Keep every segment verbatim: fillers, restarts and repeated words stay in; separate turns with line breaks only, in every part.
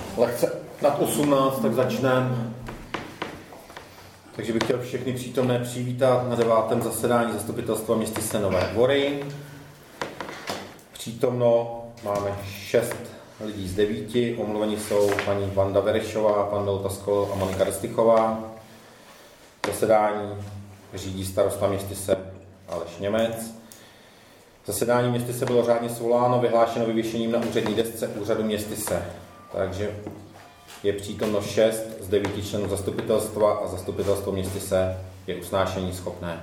Lekce nad osmnáct, tak začneme. Takže bych chtěl všechny přítomné přivítat na devátém zasedání Zastupitelstva městyse Nové Dvory. Přítomno máme šest lidí z devíti. Omluveni jsou paní Vanda Verešová, pan Doltaskol a Monika Rystychová. Zasedání řídí starosta městyse Aleš Němec. Zasedání městyse bylo řádně svoláno, vyhlášeno vyvěšením na úřední desce úřadu městyse. Takže je přítomno šest z devíti členů zastupitelstva a zastupitelstvo městyse je usnášení schopné.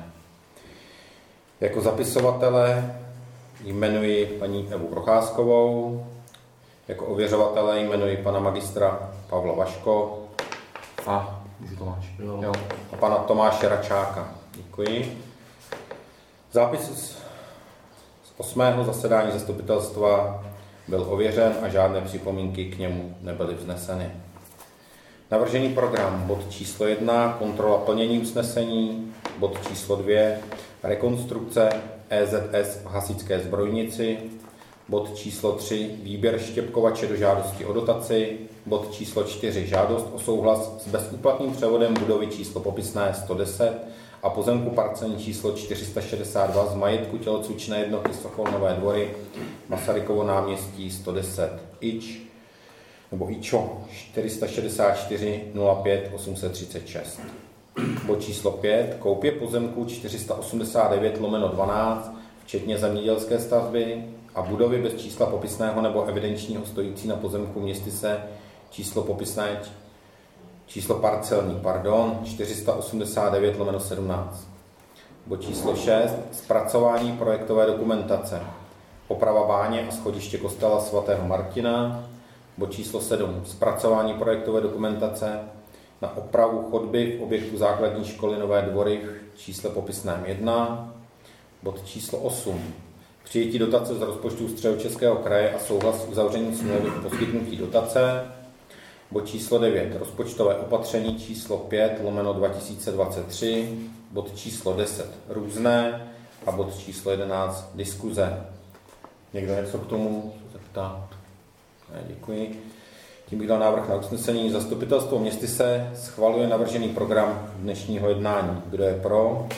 Jako zapisovatele jmenuji paní Evu Procházkovou, jako ověřovatele jmenuji pana magistra Pavla Vaško a, Tomáš, jo, a pana Tomáše Račáka. Děkuji. Zápis z osmého zasedání zastupitelstva byl ověřen a žádné připomínky k němu nebyly vzneseny. Navržený program, bod číslo jedna, kontrola plnění usnesení, bod číslo dvě, rekonstrukce E Z S v hasičské zbrojnici, bod číslo tři, výběr štěpkovače do žádosti o dotaci, bod číslo čtyři, žádost o souhlas s bezúplatným převodem budovy číslo popisné sto deset a pozemku parcelní číslo čtyři sta šedesát dva z majetku tělocvičné jednotky Sochol Nové Dvory, Masarykovo náměstí sto deset, ič, nebo ičo čtyři sta šedesát čtyři nula pět osm set třicet šest. Bod číslo pět, koupě pozemku čtyři sta osmdesát devět lomeno dvanáct, včetně zemědělské stavby a budovy bez čísla popisného nebo evidenčního stojící na pozemku městyse číslo popisné číslo parcelní, pardon, čtyři sta osmdesát devět lomeno sedmnáct. Bod číslo šest, zpracování projektové dokumentace, oprava báně a schodiště kostela svatého Martina. Bod číslo sedm, zpracování projektové dokumentace na opravu chodby v objektu základní školy Nové Dvory v čísle popisném jedna. Bod číslo osm, přijetí dotace z rozpočtu Středočeského kraje a souhlas s uzavřením smlouvy o poskytnutí dotace. Bod číslo devět, rozpočtové opatření číslo pět lomeno dva tisíce dvacet tři, bod číslo deset, různé a bod číslo jedenáct, diskuze. Někdo něco k tomu zeptat? Ne, děkuji. Tím bych dal návrh na usnesení. Zastupitelstvo městyse schvaluje navržený program dnešního jednání. Kdo je pro?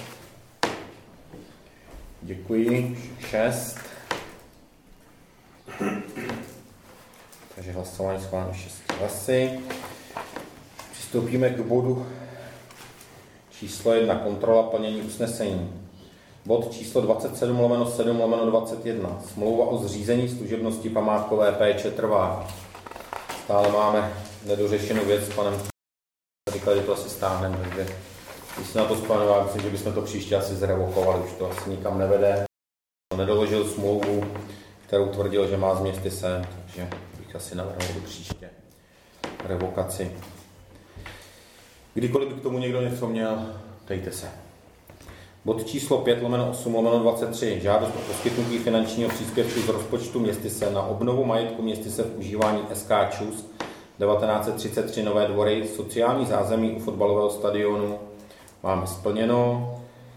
Děkuji. Šest. Takže hlasování schváleno šest hlasy. Přistoupíme k bodu číslo jedna. Kontrola plnění usnesení. Bod číslo dvacet sedm lomeno sedm lomeno dvacet jedna. Smlouva o zřízení služebnosti památkové péče trvá. Stále máme nedořešenou věc s panem. Říkali, že to asi stáhneme, takže když se na to vzpomínám, myslím, že bychom to příště asi zrevokovali, už to asi nikam nevede. Nedoložil smlouvu, kterou tvrdil, že má z městyse, takže bych asi navrhl do příště revokaci. Kdykoliv by k tomu někdo něco měl, dejte se. Bod číslo pět lomeno osm lomeno dvacet tři. Žádost o poskytnutí finančního příspěvku z rozpočtu městyse na obnovu majetku městyse v užívání S K ČUS devatenáct set třicet tři Nové Dvory, sociální zázemí u fotbalového stadionu. Máme splněno.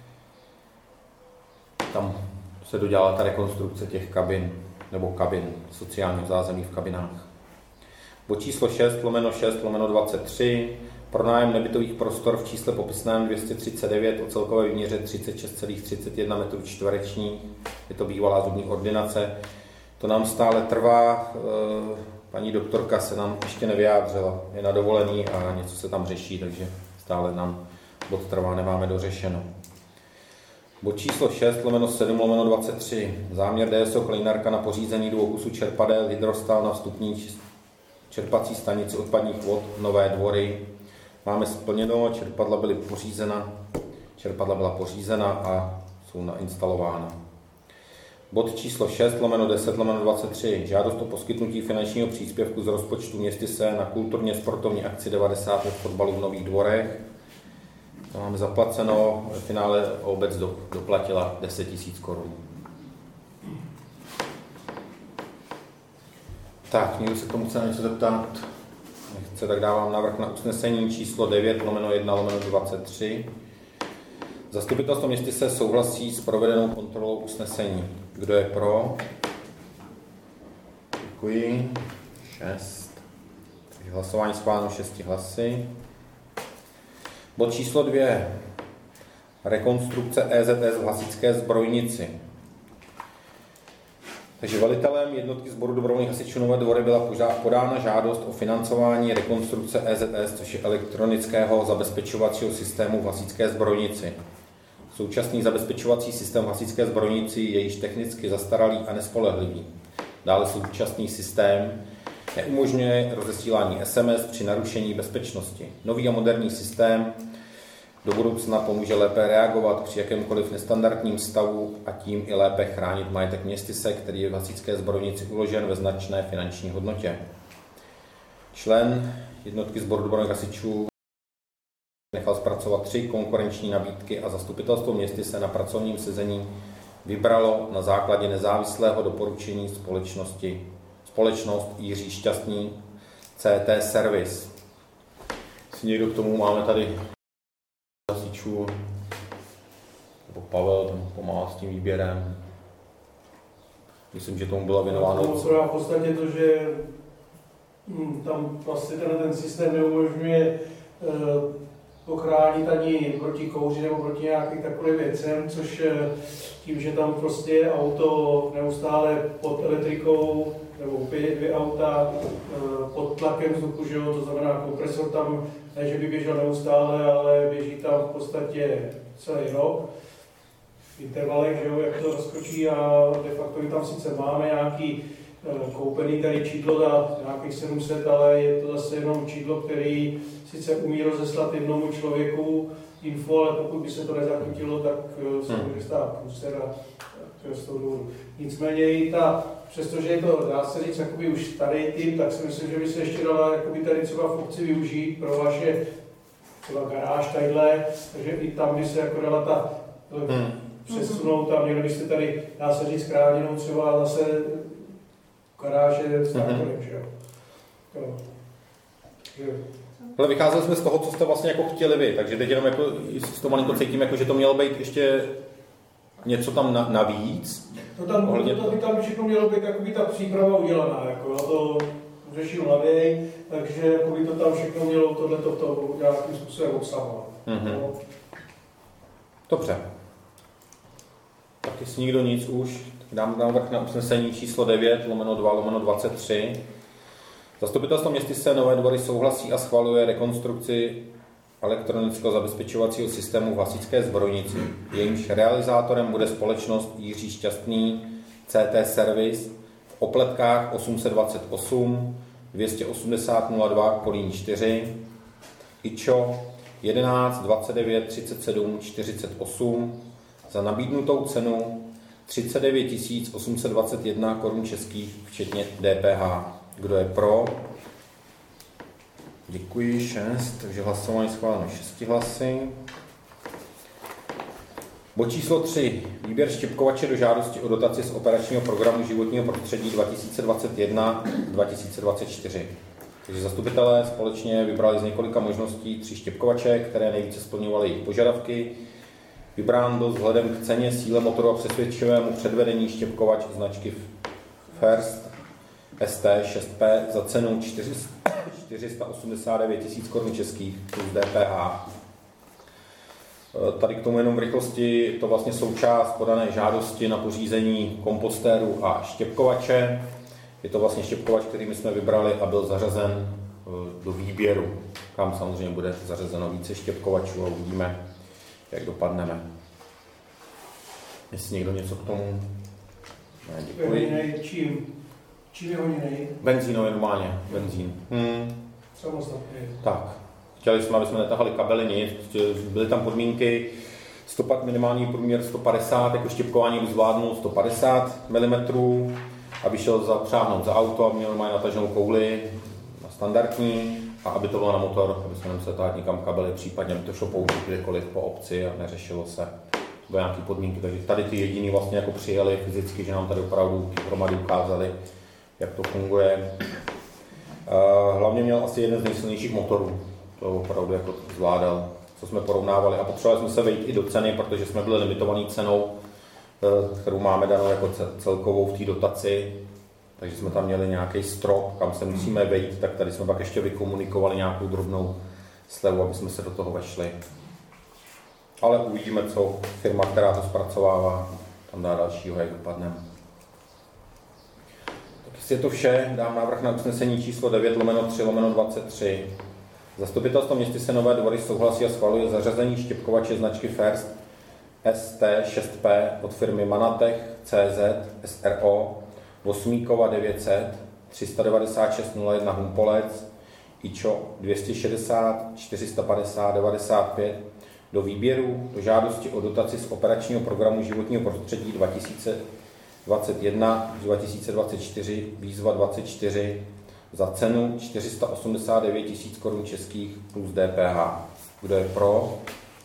Tam se dodělala ta rekonstrukce těch kabin, nebo kabin, sociálního zázemí v kabinách. Bod číslo šest lomeno šest lomeno dvacet tři. Pronájem nebytových prostor v čísle popisném dvě stě třicet devět o celkové výměře třicet šest celá třicet jedna metrů čtverečních. Je to bývalá zubní ordinace. To nám stále trvá. Paní doktorka se nám ještě nevyjádřila. Je na dovolený a něco se tam řeší, takže stále nám bod trvá, nemáme dořešeno. Bod číslo šest lomeno sedm lomeno dvacet tři. Záměr D S O Klejnarka na pořízení dvou kusů čerpadel hydrostal na vstupní čerpací stanici odpadních vod Nové Dvory. Máme splněno, čerpadla byly pořízena, čerpadla byla pořízena a jsou nainstalována. Bod číslo šest lomeno deset lomeno dvacet tři. Žádost o poskytnutí finančního příspěvku z rozpočtu městyse na kulturně sportovní akci devadesát let fotbalu v Nových Dvorech. To máme zaplaceno, v finále obec do, doplatila deset tisíc korun. Tak, někdo se k tomu chce něco zeptat? Nechce, tak dávám návrh na usnesení číslo devět lomeno jedna lomeno dvacet tři. Zastupitelstvo městyse souhlasí s provedenou kontrolou usnesení. Kdo je pro? Děkuji. šest. Hlasování schváleno šesti hlasy. Bod číslo dvě. Rekonstrukce E Z S v Hasičské zbrojnici. Takže velitelem jednotky sboru dobrovolných hasičů Nové Dvory byla podána žádost o financování rekonstrukce E Z S, což je elektronického zabezpečovacího systému v Hasičské zbrojnici. Současný zabezpečovací systém v Hasičské zbrojnici je již technicky zastaralý a nespolehlivý. Dále současný systém neumožňuje rozesílání S M S při narušení bezpečnosti. Nový a moderní systém do budoucna pomůže lépe reagovat při jakémkoliv nestandardním stavu a tím i lépe chránit majetek městyse, který je v Hasičské zbrojnici uložen ve značné finanční hodnotě. Člen jednotky sboru dobrovolných hasičů nechal zpracovat tři konkurenční nabídky a zastupitelstvo městyse na pracovním sezení vybralo na základě nezávislého doporučení společnosti společnost Jiří Šťastný C T Service. Jestli někdo k tomu máme tady hasičů, nebo Pavel tam pomáhá s tím výběrem. Myslím, že tomu bylo věnováno.
To v podstatě to, že hm, tam vlastně ten, ten systém neumožňuje eh, ochránit ani proti kouři nebo proti nějakým takovým věcem, což tím, že tam prostě je auto neustále pod elektrikou, nebo opět dvě auta pod tlakem vzduchu, že jo, to znamená kompresor tam, ne, že by běžel neustále, ale běží tam v podstatě celý rok v intervalech, že jo, jak to rozkočí a de facto tam sice máme nějaký koupený tady čidlo za nějakých sedm set, ale je to zase jenom čidlo, který sice umí rozeslat jednomu člověku info, ale pokud by se to nezachytilo, tak se může hmm. stát průser a to je z toho důvodu. Nicméně i ta, přestože je to, dá se říct, jakoby už starý typ, tak si myslím, že by se ještě dala jakoby tady třeba funkci využít pro vaše třeba garáž tadyhle, takže i tam by se jako dala ta hmm. přesunout a měli byste tady, dá se říct, chráněnou třeba zase garáže s traktorem, že jo.
Ale vycházeli jsme z toho, co jste vlastně jako chtěli vy, takže teď jenom jako, s to malinko cítím, jako, že to mělo být ještě něco tam na, navíc.
No tam, ohledně... to, to by tam všechno mělo být jakoby ta příprava udělaná, jako, a to řešil mladý, takže jakoby to tam všechno mělo tohleto to nějakým způsobem obsahovat. Mm-hmm. No.
Dobře. Tak jestli nikdo nic už, tak dám návrh na usnesení číslo devět, lomeno dva, lomeno dvacet tři. Zastupitelstvo městyse Nové Dvory souhlasí a schvaluje rekonstrukci elektronického zabezpečovacího systému v Hasičské zbrojnici. Jejímž realizátorem bude společnost Jiří Šťastný C T Service v Opletkách osm set dvacet osm dvě stě osmdesát nula dva Kolín čtyři, I Č O jedenáct dvacet devět třicet sedm čtyřicet osm za nabídnutou cenu třicet devět tisíc osm set dvacet jedna korun českých včetně D P H. Kdo je pro? Děkuji, šest, takže hlasování schváleno šesti hlasy. Bod číslo tři. Výběr štěpkovače do žádosti o dotaci z operačního programu životního prostředí dva tisíce dvacet jedna až dva tisíce dvacet čtyři. Takže zastupitelé společně vybrali z několika možností tři štěpkovače, které nejvíce splňovaly jejich požadavky. Vybrán byl vzhledem k ceně, síle motoru a přesvědčivému předvedení štěpkovač značky First S T šest P za cenu čtyři sta osmdesát devět tisíc korun českých plus D P H. Tady k tomu jenom v rychlosti, to vlastně součást podané žádosti na pořízení kompostéru a štěpkovače. Je to vlastně štěpkovač, který my jsme vybrali a byl zařazen do výběru, kam samozřejmě bude zařazeno více štěpkovačů a uvidíme, jak dopadneme. Jestli někdo něco k tomu? Ne, děkuji.
Čím? Čím je honěný?
Benzínově normálně, benzín. Hmm.
Samostatně.
Tak. Chtěli jsme, aby jsme netahali kabely, nic. Byly tam podmínky, stopat minimální průměr sto padesát, jako štěpkování by zvládnul sto padesát milimetrů, aby šel zapřáhnout za auto, aby měl normálně nataženou kouli na standardní a aby to bylo na motor, aby jsme nemuseli tahat někam kabely, případně aby to šlo použít kdekoliv po obci a neřešilo se. To byly nějaké podmínky, takže tady ty jediný vlastně jako přijeli fyzicky, že nám tady opravdu hromady ukázali, jak to funguje. Hlavně měl asi jeden z nejsilnějších motorů. To opravdu jako zvládal, co jsme porovnávali. A potřebovali jsme se vejít i do ceny, protože jsme byli limitovaní cenou, kterou máme danou jako celkovou v té dotaci. takže jsme tam měli nějaký strop, kam se musíme vejít, tak tady jsme pak ještě vykomunikovali nějakou drobnou slevu, aby jsme se do toho vešli. Ale uvidíme, co firma, která to zpracovává, tam dá dalšího, jak dopadne. Tak jestli je to vše, dám návrh na usnesení číslo devět lomeno tři lomeno dvacet tři. Zastupitelstvo městyse Nové Dvory souhlasí a schvaluje zařazení štěpkovače značky First S T šest P od firmy Manatech C Z S R O Vosmíkova devět set tři devět šest nula jedna Humpolec IČO dvě stě šedesát čtyři sta padesát devadesát pět do výběru do žádosti o dotaci z operačního programu životního prostředí dva tisíce dvacet jedna až dva tisíce dvacet čtyři výzva dvacet čtyři za cenu čtyři sta osmdesát devět tisíc korun českých plus D P H. Kdo je pro?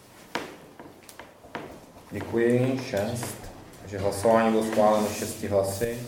Děkuji. šest. Takže hlasování bylo schváleno šesti hlasy.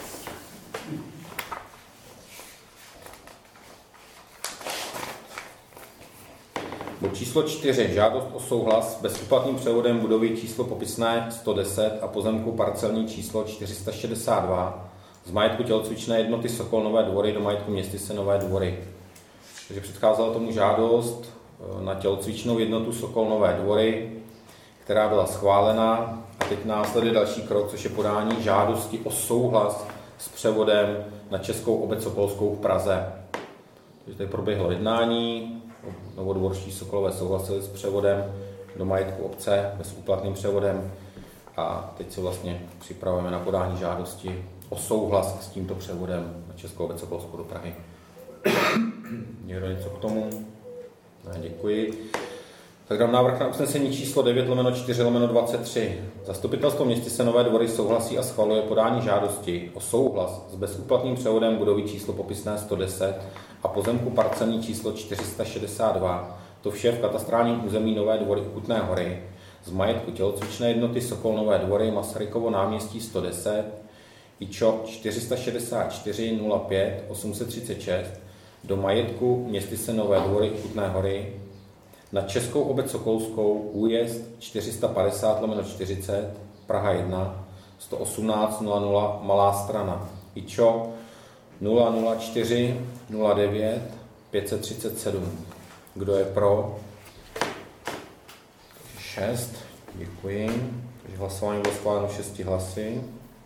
Bod číslo čtyři. Žádost o souhlas s bezúplatným převodem budovy číslo popisné sto deset a pozemku parcelní číslo čtyři sta šedesát dva z majetku tělocvičné jednoty Sokol Nové Dvory do majetku městyse Nové Dvory. Takže předcházela tomu žádost na tělocvičnou jednotu Sokol Nové Dvory, která byla schválena. A teď následuje další krok, což je podání žádosti o souhlas s převodem na Českou obec Sokolskou v Praze. Takže tady proběhlo jednání, novodvorští Sokolové souhlasili s převodem do majetku obce, bezúplatným převodem. A teď se vlastně připravujeme na podání žádosti o souhlas s tímto převodem na Českou obec Sokolskou do Prahy. Někdo něco k tomu? Ne, děkuji. Tak dám návrh na usnesení číslo devět lomeno čtyři lomeno dvacet tři. Zastupitelstvo městyse Nové Dvory souhlasí a schvaluje podání žádosti o souhlas s bezúplatným převodem budovy číslo popisné sto deset a pozemku parcelní číslo čtyři sta šedesát dva, to vše v katastrálním území Nové Dvory u Kutné Hory, z majetku tělocvičné jednoty Sokol Nové Dvory, Masarykovo náměstí sto deset, IČO čtyři sta šedesát čtyři nula pět osm set třicet šest, do majetku městyse Nové Dvory u Kutné Hory, na Českou obec Sokolskou, újezd čtyři sta padesát lomeno čtyřicet, Praha jedna, sto osmnáct nula nula Malá Strana, IČO nula nula čtyři nula devět pět set třicet sedm. Kdo je pro? šest. Děkuji. Takže hlasování bylo schváleno šesti hlasy.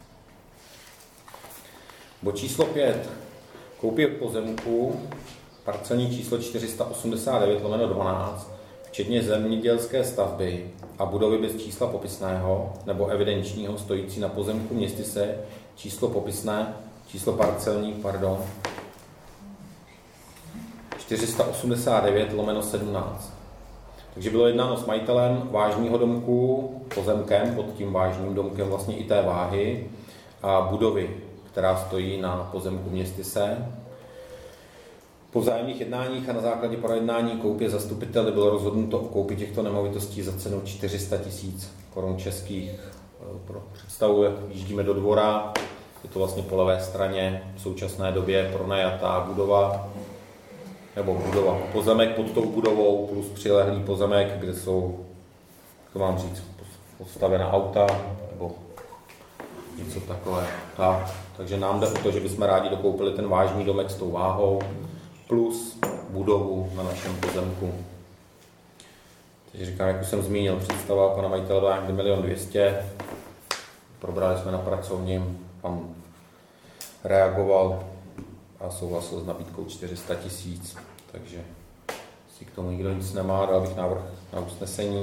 Bod číslo pět. Koupě pozemku, parcelní číslo čtyři sta osmdesát devět lomeno dvanáct, včetně zemědělské stavby a budovy bez čísla popisného nebo evidenčního stojící na pozemku městyse, číslo popisné, číslo parcelní, pardon, čtyři sta osmdesát devět lomeno sedmnáct. Takže bylo jednáno s majitelem vážního domku, pozemkem, pod tím vážným domkem vlastně i té váhy a budovy, která stojí na pozemku městyse. Po vzájemných jednáních a na základě projednání koupě zastupiteli bylo rozhodnuto o koupi těchto nemovitostí za cenu čtyři sta tisíc korun českých. Pro představu, jak jíždíme do dvora, je to vlastně po levé straně v současné době pronajatá budova, nebo budova, pozemek pod tou budovou plus přilehlý pozemek, kde jsou, jak mám říct, postavená auta, nebo něco takové. Tak, takže nám jde o to, že bychom rádi dokoupili ten vážný domek s tou váhou, plus budovu na našem pozemku. Takže říkám, jak už jsem zmínil, představa pana majitele byla někdy milion dvěstě. Probrali jsme na pracovním, pan reagoval a souhlasil s nabídkou čtyři sta tisíc. Takže si k tomu nikdo nic nemá, dal bych návrh na usnesení.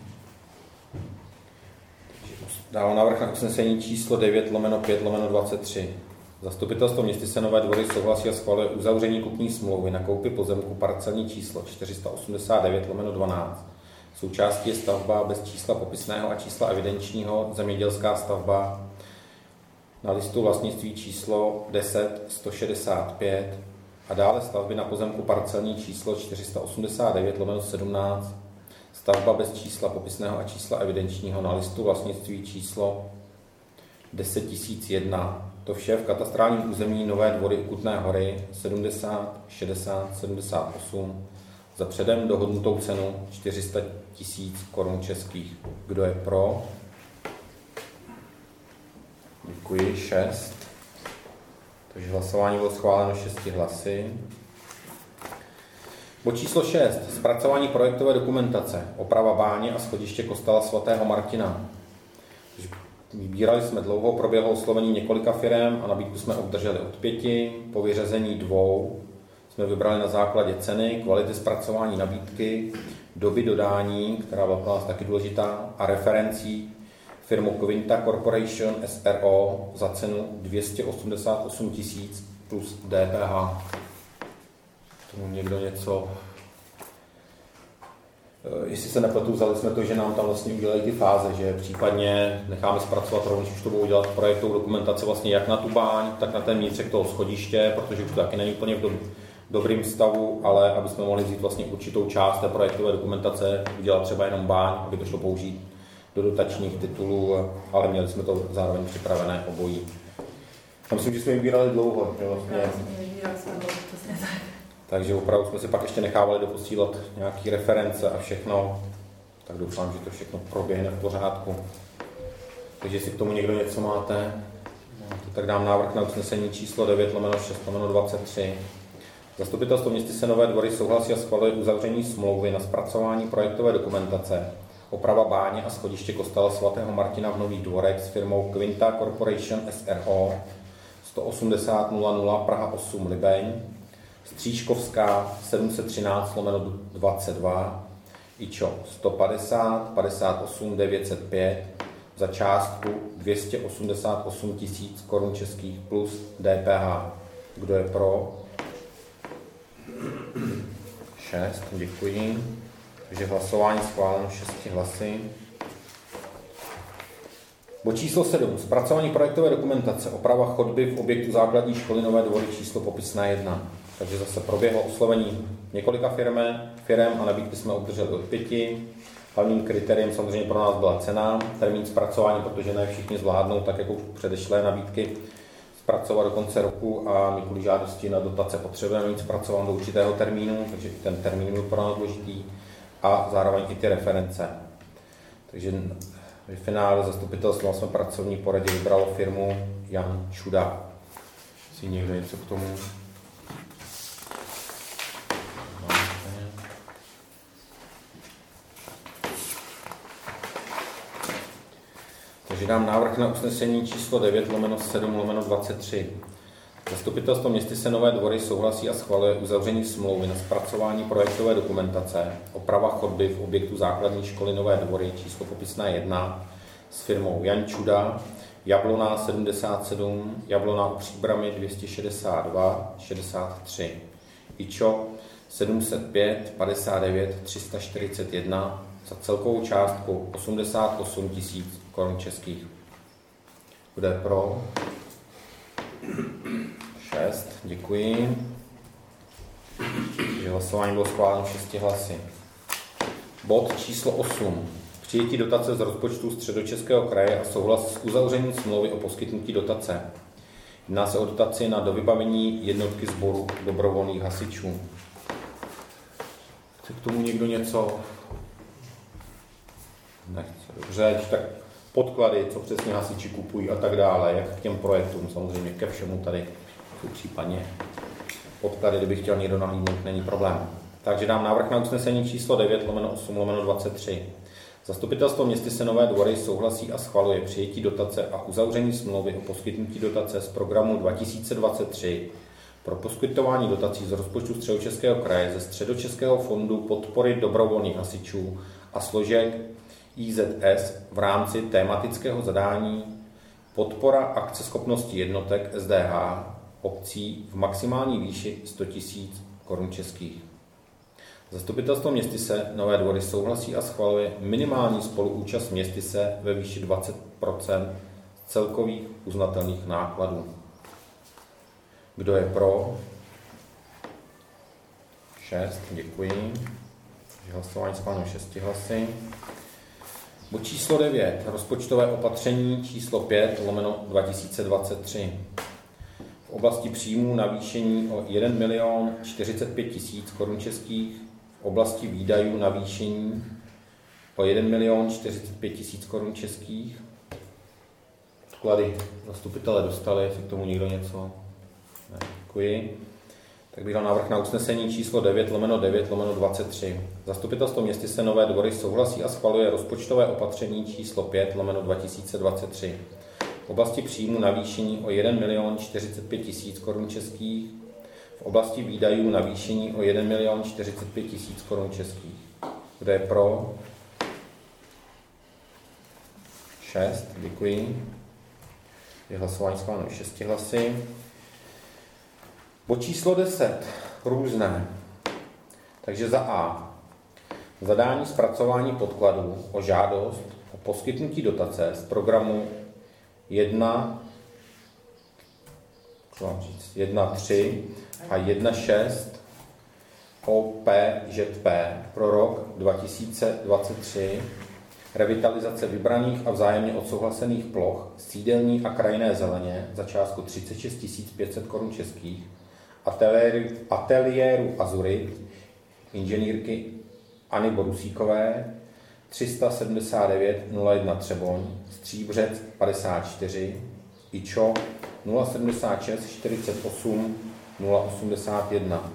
Dávám návrh na usnesení číslo devět lomeno pět lomeno dvacet tři. Zastupitelstvo městyse Nové Dvory souhlasí a schvaluje uzavření kupní smlouvy na koupi pozemku parcelní číslo čtyři sta osmdesát devět lomeno dvanáct. Součástí je stavba bez čísla popisného a čísla evidenčního, zemědělská stavba na listu vlastnictví číslo deset sto šedesát pět a dále stavby na pozemku parcelní číslo čtyři sta osmdesát devět lomeno sedmnáct, stavba bez čísla popisného a čísla evidenčního na listu vlastnictví číslo deset tisíc jedna. To vše v katastrálním území Nové Dvory u Kutné Hory sedmdesát šedesát sedmdesát osm za předem dohodnutou cenu čtyři sta tisíc korun českých. Kdo je pro? Děkuji. šest. Takže hlasování bylo schváleno šesti hlasy. Bod číslo šest. Zpracování projektové dokumentace. Oprava báně a schodiště kostela svatého Martina. Vybírali jsme dlouho, proběhlo oslovení několika firem a nabídku jsme obdrželi od pěti. Po vyřazení dvou jsme vybrali na základě ceny, kvality zpracování nabídky, doby dodání, která byla pro nás taky důležitá, a referencí firmu Quinta Corporation S R O za cenu dvě stě osmdesát osm tisíc plus D P H. Tomu někdo něco... Jestli se nepletu, vzali jsme to, že nám tam vlastně udělají ty fáze, že případně necháme zpracovat rovněž, už to budou dělat projektovou dokumentaci vlastně jak na tu báň, tak na ten vnitřek toho schodiště, protože už to taky není úplně v do, dobrým stavu, ale aby jsme mohli vzít vlastně určitou část té projektové dokumentace, udělat třeba jenom báň, aby to šlo použít do dotačních titulů, ale měli jsme to zároveň připravené obojí. Já myslím, že jsme vybírali dlouho, že vlastně... Takže opravdu jsme si pak ještě nechávali doposílat nějaké reference a všechno. Tak doufám, že to všechno proběhne v pořádku. Takže jestli k tomu někdo něco máte, tak dám návrh na usnesení číslo devět lomeno šest lomeno dvacet tři. Zastupitelstvo městyse Nové Dvory souhlasí a schvaluje uzavření smlouvy na zpracování projektové dokumentace, oprava báně a schodiště kostela svatého Martina v Nových Dvorech s firmou Quinta Corporation S R O sto osmdesát nula nula Praha osm Libeň, Stříškovská sedm set třináct lomeno dvacet dva, IČO sto padesát padesát osm devět set pět za částku dvě stě osmdesát osm tisíc korun českých plus D P H. Kdo je pro? šest, děkuji. Takže hlasování schváleno šesti hlasy. Bod číslo sedm. Zpracování projektové dokumentace. Oprava chodby v objektu základní školy Nové Dvory číslo popisná jedna. Takže zase proběhlo oslovení několika firme, firem a nabídky jsme obdrželi od pěti. Hlavním kritériem samozřejmě pro nás byla cena, termín zpracování, protože ne všichni zvládnou, tak jako předešlé nabídky, zpracovat do konce roku a my kvůli žádosti na dotace potřebujeme mít zpracován do určitého termínu, takže ten termín byl pro nás důležitý a zároveň i ty reference. Takže v finále zastupitelstvo jsme pracovní poradě vybralo firmu Jan Čuda. Si někdo něco k tomu? Takže dám návrh na usnesení číslo devět lomeno sedm lomeno dvacet tři. Zastupitelstvo městyse Nové Dvory souhlasí a schvaluje uzavření smlouvy na zpracování projektové dokumentace, oprava chodby v objektu základní školy Nové Dvory číslo popisná jedna s firmou Jan Čuda, Jablona sedmdesát sedm, Jablona u Příbramy dvě stě šedesát dva šedesát tři, IČO sedm set pět padesát devět tři sta čtyřicet jedna za celkovou částku osmdesát osm tisíc korun českých. Kdo je pro? šest, děkuji. Takže hlasování bylo schváleno šesti hlasy. Bod číslo osm. Přijetí dotace z rozpočtu Středočeského kraje a souhlas s uzavřením smlouvy o poskytnutí dotace. Jedná se o dotaci na dovybavení jednotky sboru dobrovolných hasičů. Chce k tomu někdo něco? Nechce. Dobře, tak podklady, co přesně hasiči kupují a tak dále, jak k těm projektům, samozřejmě ke všemu tady jsou případně podklady, kdyby chtěl někdo nahlídnout, není problém. Takže dám návrh na usnesení číslo devět lomeno osm lomeno dvacet tři. Zastupitelstvo městyse Nové Dvory souhlasí a schvaluje přijetí dotace a uzavření smlouvy o poskytnutí dotace z programu dva tisíce dvacet tři pro poskytování dotací z rozpočtu Středočeského kraje ze Středočeského fondu podpory dobrovolných hasičů a složek I Z S v rámci tématického zadání podpora akceschopnosti jednotek S D H obcí v maximální výši sto tisíc korun českých. Zastupitelstvo městyse Nové Dvory souhlasí a schvaluje minimální spoluúčast městyse ve výši dvacet procent celkových uznatelných nákladů. Kdo je pro? šest, děkuji. Hlasování schváleno šesti hlasy. Bod číslo devět. Rozpočtové opatření číslo pět lomeno dva tisíce dvacet tři. V oblasti příjmů navýšení o jeden milion čtyřicet pět tisíc korun českých, v oblasti výdajů navýšení o jeden milion čtyřicet pět tisíc korun českých. Vklady zastupitelé dostali, jestli k tomu někdo něco. Ne, děkuji. Tak bych dal návrh na usnesení číslo devět lomeno devět lomeno dvacet tři. Zastupitelstvo Městyse Nové Dvory souhlasí a schvaluje rozpočtové opatření číslo pět lomeno dva tisíce dvacet tři. V oblasti příjmu navýšení o jeden milion čtyřicet pět tisíc korun českých. V oblasti výdajů navýšení o jeden milion čtyřicet pět tisíc korun českých. Kdo je pro? šest, děkuji. Je hlasování schváleno šesti hlasy. Bod číslo deset, různé. Takže za A. Zadání zpracování podkladů o žádost o poskytnutí dotace z programu jedna, co mám říct, jedna tři a jedna šest O P Ž P pro rok dva tisíce dvacet tři. Revitalizace vybraných a vzájemně odsouhlasených ploch sídelní a krajinné zeleně za částku třicet šest tisíc pět set korun českých, ateliéru, ateliéru Azurit, inženýrky Anny Borusíkové, tři sta sedmdesát devět nula jedna Třeboň, Stříbřec padesát čtyři, Ičo nula sedmdesát šest čtyřicet osm nula osmdesát jedna.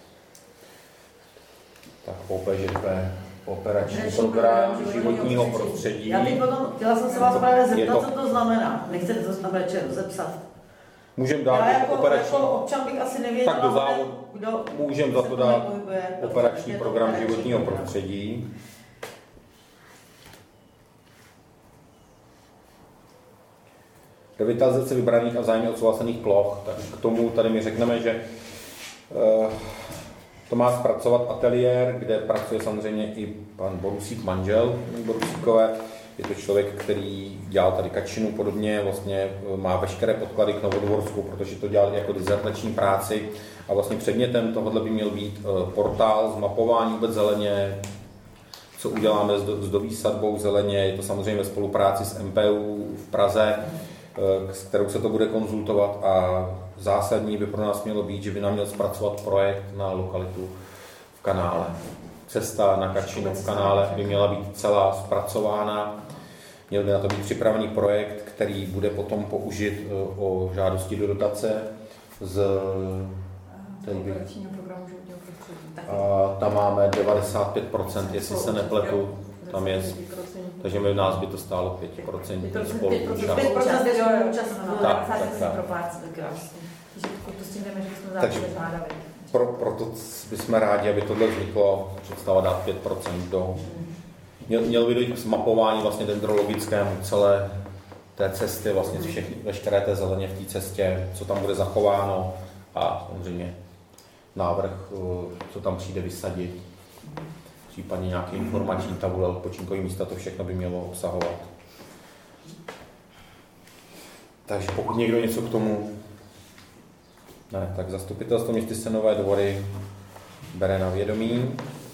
Tak O P Ž P, operační program životního prostředí.
Já teď potom, chtěla jsem se vás právě zeptat,
to,
co to znamená. Nechcete to tam večer rozepsat?
Můžeme dát
Já jako,
operační,
jako občan bych asi nevěděla,
tak do závodu
kdo
můžeme za to dát operační program
operační
životního
program.
prostředí. Revitalizace vybraných a vzájemně odsouhlasených ploch. Tak k tomu tady my řekneme, že uh, to má zpracovat ateliér, kde pracuje samozřejmě i pan Borusík, manžel Borusíkové. Je to člověk, který dělal tady Kačinu podobně, vlastně má veškeré podklady k Novodvorsku, protože to dělal jako dizertační práci. A vlastně předmětem tohohle by měl být portál zmapování vůbec zeleně, co uděláme s do výsadbou zeleně. Je to samozřejmě ve spolupráci s M P U v Praze, s kterou se to bude konzultovat, a zásadní by pro nás mělo být, že by nám měl zpracovat projekt na lokalitu v kanále. Cesta na Kačinu v kanále by měla být celá zpracována. Měl by na to být připravený projekt, který bude potom použit o žádosti do dotace z
operačního programu životního prostředí.
A tam máme devadesát pět procent, jestli se nepletu, tam je, takže my nás by to stálo pět procent spoluúčast.
pět procent je spoluúčast.
Tak, tak, tak. Takže pro, proto bychom rádi, aby tohle vzniklo, představa dát pět procent do... Měl, měl by dojít k zmapování vlastně dendrologickému celé té cesty, vlastně všechny, veškeré té zeleně v té cestě, co tam bude zachováno, a samozřejmě návrh, co tam přijde vysadit, případně nějaké informační tabule, odpočinkové místa, to všechno by mělo obsahovat. Takže pokud někdo něco k tomu... Ne, tak zastupitelstvo Městyse Nové Dvory bere na vědomí.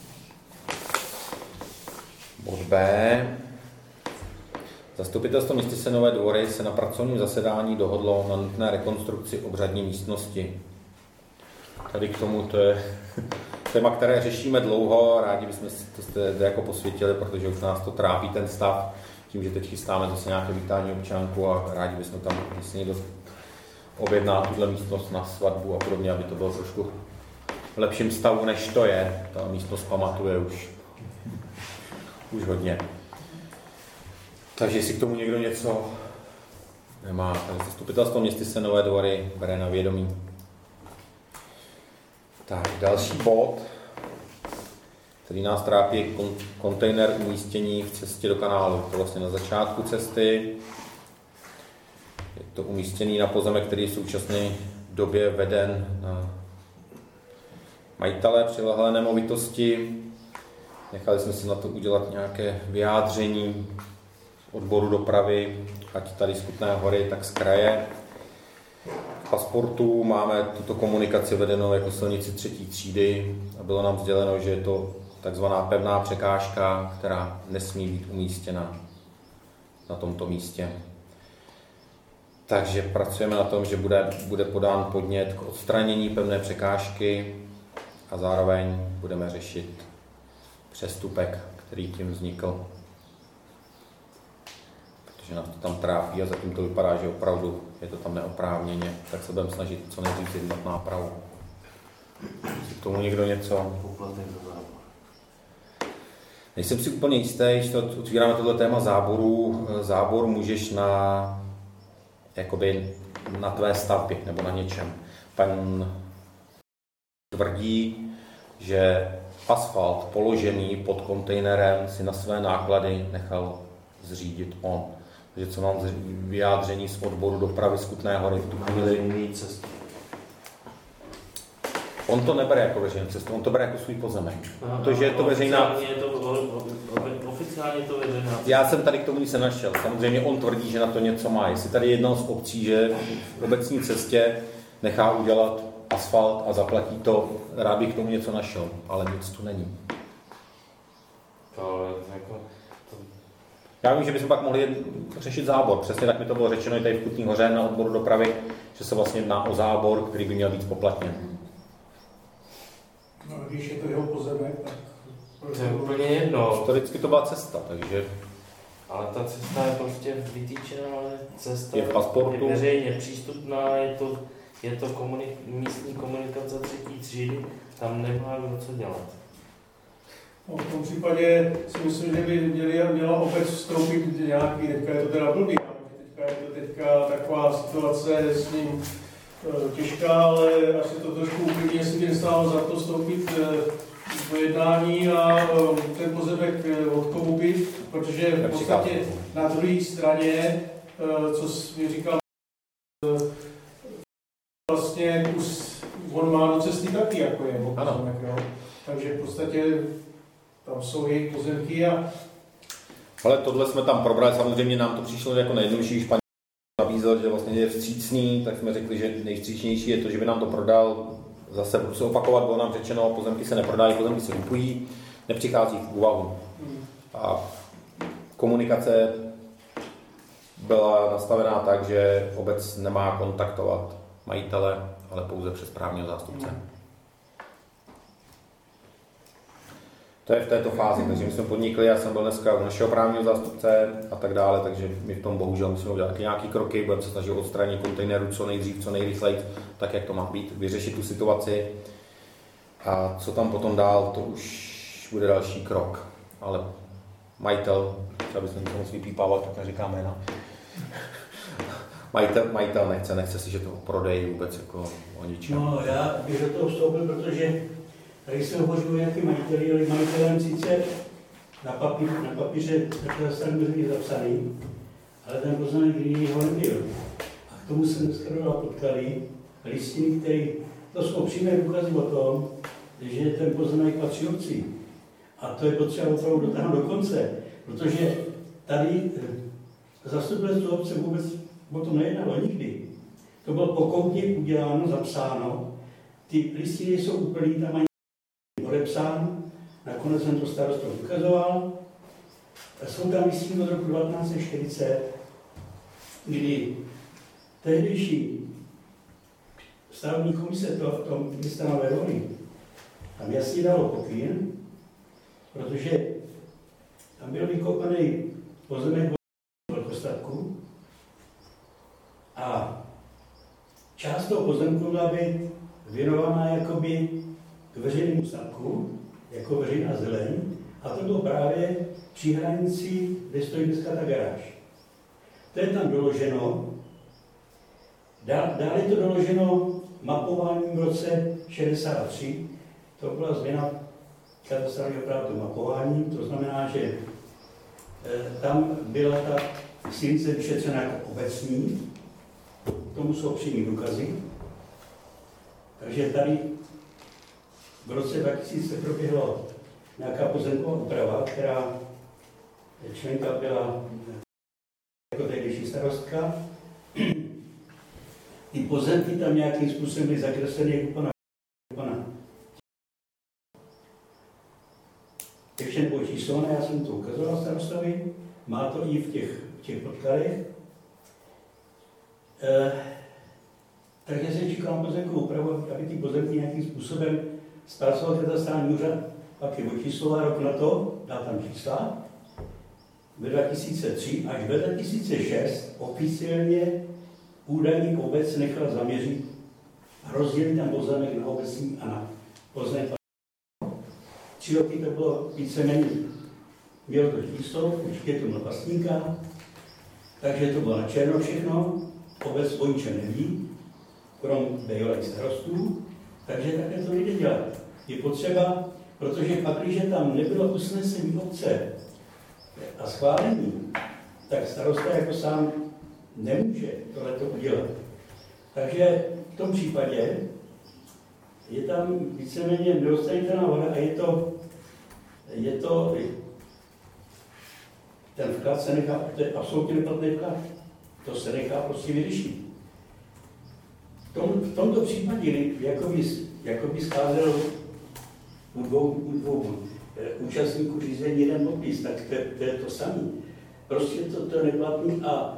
Bod B. Zastupitelstvo Městyse Nové Dvory se na pracovním zasedání dohodlo na nutné rekonstrukci obřadní místnosti. Tady k tomu to je téma, které řešíme dlouho, rádi bychom to zde jako posvětili, protože už nás to trápí ten stav, tím, že teď chystáme zase nějaké vítání občanku a rádi bychom tam, když se někdo objedná tuhle místnost na svatbu a podobně, aby to bylo trošku v lepším stavu, než to je. Ta místnost pamatuje už, už hodně. Takže jestli k tomu někdo něco nemá, tak zastupitelstvo Městyse Nové Dvory bere na vědomí. Tak, další bod, který nás trápí, je kontejner umístění v cestě do kanálu. To vlastně na začátku cesty. Je to umístěný na pozemek, který je v současné době veden na majitele přilehlé nemovitosti. Nechali jsme si na to udělat nějaké vyjádření odboru dopravy, ať tady z Kutné Hory, tak z kraje. V pasportu máme tuto komunikaci vedenou jako silnici třetí třídy a bylo nám sděleno, že je to takzvaná pevná překážka, která nesmí být umístěna na tomto místě. Takže pracujeme na tom, že bude, bude podán podnět k odstranění pevné překážky a zároveň budeme řešit přestupek, který tím vznikl. že nás to tam trápí a zatím to vypadá, že opravdu je to tam neoprávněně, tak se budeme snažit co nejdřív jednat nápravu. Jestli k tomu někdo něco? Nejsem si úplně jistý, když to otvíráme tohle téma záboru, zábor můžeš na, jakoby, na tvé stavbě nebo na něčem. Pan tvrdí, že asfalt položený pod kontejnerem si na své náklady nechal zřídit on. Takže co mám vyjádření z odboru dopravy z Kutné Hory v tu chvíli. On to nebere jako veřejnou cestu, on to bere jako svůj pozemek. Protože je to veřejná...
Oficiálně je to, oficiálně to veřejná cesta.
Já jsem tady k tomu nic nenašel. Samozřejmě on tvrdí, že na to něco má. Jestli tady jednou z obcí, že v obecní cestě nechá udělat asfalt a zaplatí to, rád bych k tomu něco našel, ale nic tu není.
To, jako, to...
Já vím, že bychom pak mohli řešit zábor. Přesně tak mi to bylo řečeno i tady v Kutní Hoře na odboru dopravy, že se vlastně jedná o zábor, který by měl být spoplatněn.
No, když je to jeho pozemek, tak...
To je úplně jedno.
Historicky to byla cesta, takže...
Ale ta cesta je prostě vytýčená, ale cesta
je v pasportu.
Je veřejně přístupná, je to, je to komunik, místní komunikace třetí třídy, tam nemá kdo co dělat.
No, v tom případě si myslím, že by měli, měla obec vstoupit nějaký, teďka je to teda blbý, teďka je to teďka taková situace s ním e, těžká, ale asi to trošku uklidní, jestli by nestálo za to vstoupit e, do jednání a e, ten pozemek e, odkoupit, protože v podstatě na druhé straně, e, co mi říkal, e, vlastně kus, on má do cesty taky, jako je pozemek, jo. Takže v podstatě tam jsou jejich pozemky a...
Ale tohle jsme tam probrali, samozřejmě nám to přišlo jako nejjednodušší, když pan nabízel, že vlastně je vstřícný, tak jsme řekli, že nejvstřícnější je to, že by nám to prodal, zase budu se opakovat, bylo nám řečeno, pozemky se neprodají, pozemky se kupují, nepřichází v úvahu. Hmm. A komunikace byla nastavená tak, že obec nemá kontaktovat majitele, ale pouze přes právního zástupce. Hmm. To je v této fázi, takže my jsme podnikli, já jsem byl dneska u našeho právního zástupce a tak dále, takže my v tom bohužel musíme udělat nějaké kroky, budeme se snažit odstranit kontejneru co nejdřív, co nejrychleji, tak jak to má být, vyřešit tu situaci a co tam potom dál, to už bude další krok, ale majitel, třeba bychom to moc vypípávat, tak neříká jména. Majitel, majitel nechce, nechce si, že to prodejí vůbec jako o ničem.
No, já bych do toho vstoupil, protože tady se hovoří o nějaké majiteli, ale majitelem sice na, papír, na papíře takhle strany zapsaný, ale ten poznanek jiného nebyl. A k tomu jsem dneska dodal podklady, listiny, které, to jsou přímé důkazy o tom, že ten poznanek patří obci. A to je potřeba opravdu dotáhnout do konce, protože tady zastupitelstvo obce vůbec o tom nejednalo nikdy. To bylo pokoutně uděláno, zapsáno, ty listiny jsou úplný, tam mají podepsán, nakonec jsem to starostou ukazoval. Jsou tam listiny od roku devatenáct set čtyřicet, kdy tehdejší stavební komise to v tom města Nové Vody tam jasně dalo pokyn, protože tam byl vykopaný pozemek velkostatku a část toho pozemku měla být věnovaná jakoby k veřejnému statku, jako veřejná zeleň, a to bylo právě při hranici, kde stojí dneska ta garáž. To je tam doloženo, dále je to doloženo mapováním v roce šedesát tři, to byla změna katastrálního práva mapováním, to znamená, že e, tam byla ta silnice vyšetřena jako obecní, k tomu jsou přímý důkazy, takže tady v roce dva tisíce proběhla nějaká pozemková úprava, která členka byla jako tehdejší starostka. Ty pozemky tam nějakým způsobem byly zakresleny jako pana. pana. Ještě nebo číslo, já jsem to ukazoval starostovi, má to i v těch, v těch podkladech. E, takže se čekal na pozemkovou úpravu, aby ty pozemky nějakým způsobem zpracoval katastrální úřad, pak je očísloval rok na to, dá tam čísla. ve dva tisíce tři až ve dva tisíce šest oficiálně údajně obec nechala zaměřit a rozdělit ten pozemek na obecní a na pozemek. Tři roky to bylo víceméně, mělo to číslo, určitě to měl vlastníka, takže to bylo na černo všechno, obec o ničem neví, krom bývalých starostů, takže také to nejde dělat. Je potřeba, protože pak, když tam nebylo usnesení obce a schválení, tak starosta jako sám nemůže tohleto udělat. Takže v tom případě je tam víceméně nedostanitelná voda a je to, je to, ten vklad se nechá, to je absolutně neplatný vklad, to se nechá prostě vyřešit. V, tom, v tomto případě, jako by, jako by scházel u dvou, u dvou účastníků řízení jeden podpis, tak to, to je to samé. Prostě to, to je neplatný a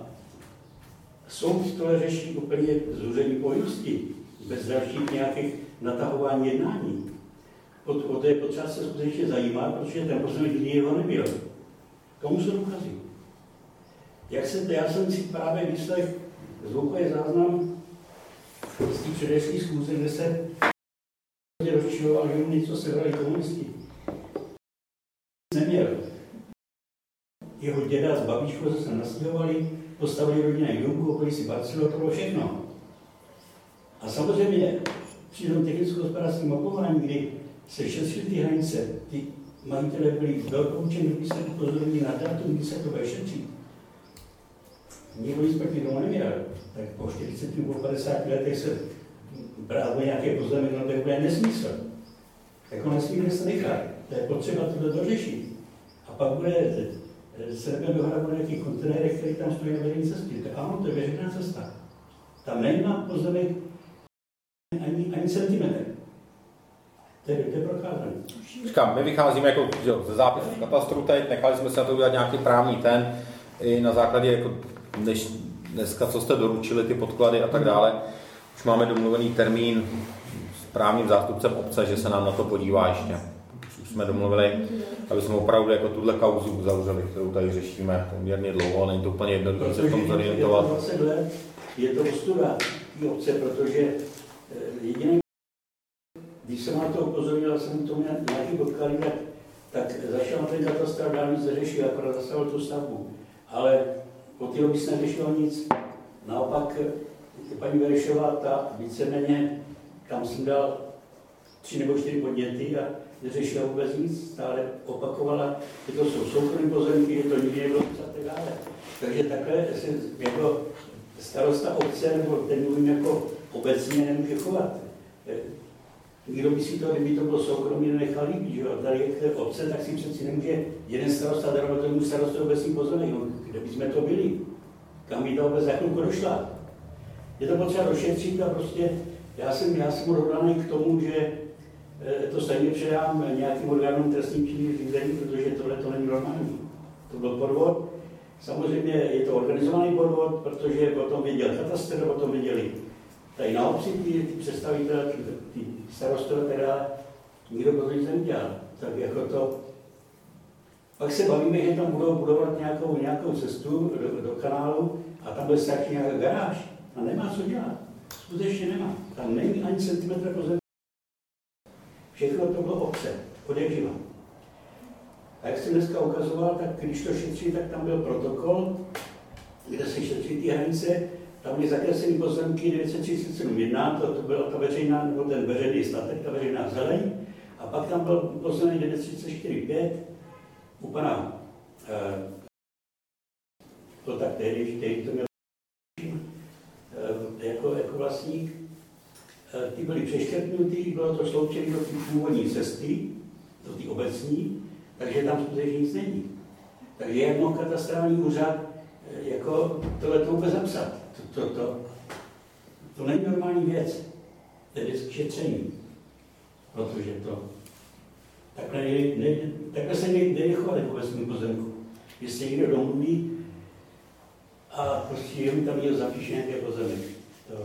soud to řeší úplně z úřední povinnosti, bez dalších nějakých natahování jednání. O to, o to je potřeba se skutečně zajímat, protože ten pozemek nikdy ho nebyl. Tomu se důkazy. Jak se, já jsem si právě vyslech zvukový záznam z té předešlé schůze, kde se rozčiloval, že mu něco sebrali komunisti. Neměl. Jeho děda s babičkou se nastěhovali, postavili rodinný dům, koupili si parcelu, to bylo všechno. A samozřejmě při tom technicko-hospodářském mapování, kdy se šetřily ty hranice, ty majitelé byli velkoučeni, kdy se upozornili na datum, kdy se to bude šetřit. Nikdo nic proti tomu neměl. Tak po čtyřiceti nebo padesáti letech se brát nějaké pozemek, no to je úplně nesmysl. Tak on nesmí se nechat. To je potřeba tohle dořešit. A pak bude, se nebudeme dohrávat o nějakých kontenérech, které tam stojí na veřejné cestě. Tak ano, to je veřejná cesta. Tam nemá pozemek ani, ani centimetr. To je, to je prokázané.
Říkám, my vycházíme jako ze zápisu v katastru teď, nechali jsme se na to udělat nějaký právní ten, i na základě, jako než, dneska, co jste doručili, ty podklady a tak dále. Už máme domluvený termín s právním zástupcem obce, že se nám na to podívá ještě. Už jsme domluvili, aby jsme opravdu jako tuhle kauzu uzavřeli, kterou tady řešíme poměrně dlouho, není to úplně jednoduché se v tom zorientovat.
dvacet let je to ostuda té obce, protože jediný, když jsem na to upozornil, jsem to měl nějaký podklady, tak, tak zašel na ten katastr, dál nic neřešil, akorát zastavil tu stavbu. Ale od té doby se neřešilo nic. Naopak paní Verešová, ta víceméně, tam jsem dal tři nebo čtyři podněty a neřešila vůbec nic, stále opakovala, že to jsou soukromé pozemky, že to nikdy nebylo a tak dále. Takže takhle se jako starosta obce, nebo ten mluvím jako obecně, nemůže chovat. Nikdo by si to, kdyby to bylo soukromí, nenechal líbit, že jo? Tady jak obce, tak si přeci nemůže jeden starosta darovat tomu starostu obecní pozemek, no, kde by jsme to byli, kam by ta obec za chvilku došla. Je to potřeba došetřit a prostě já jsem, já jsem odhodlaný k tomu, že to stejně předám nějakým orgánům trestním činným řízení, protože tohle to není normální. To byl podvod. Samozřejmě je to organizovaný podvod, protože o tom věděl katastr, o tom věděli tady na obci ty, ty představitelé, ty, ty starostové, teda nikdo to nic neudělal. Tak jako to. Pak se bavíme, že tam budou budovat nějakou, nějakou cestu do, do kanálu a tam bude strašně nějaká garáž. A nemá co dělat. Skutečně nemá. Tam není ani centimetr pozemku. Všechno to bylo obce, odevživa. A jak jsem dneska ukazoval, tak když to šetří, tak tam byl protokol, kde se šetří ty hranice, tam byly zakreslený pozemky devět set třicet sedm jedna, to, to byla ta veřejná, nebo ten veřejný statek, ta veřejná zeleň, a pak tam byl pozemek devět set třicet čtyři pět u pana, eh, to tak tehdy, tehdy to měl eh, jako, jako vlastník, eh, ty byly přeškrtnutý, bylo to sloučené do té původní cesty, do té obecní, takže tam skutečně nic není. Takže jak mohl katastrální úřad jako tohle to vůbec zapsat? To, to, to, to není normální věc. To je věc k šetření. Protože to takhle, ne, ne, takhle se nejde chovat jako ve svém pozemku. Když se někdo domluví a prostě jenom tam někdo zapíše nějaké pozemek. To,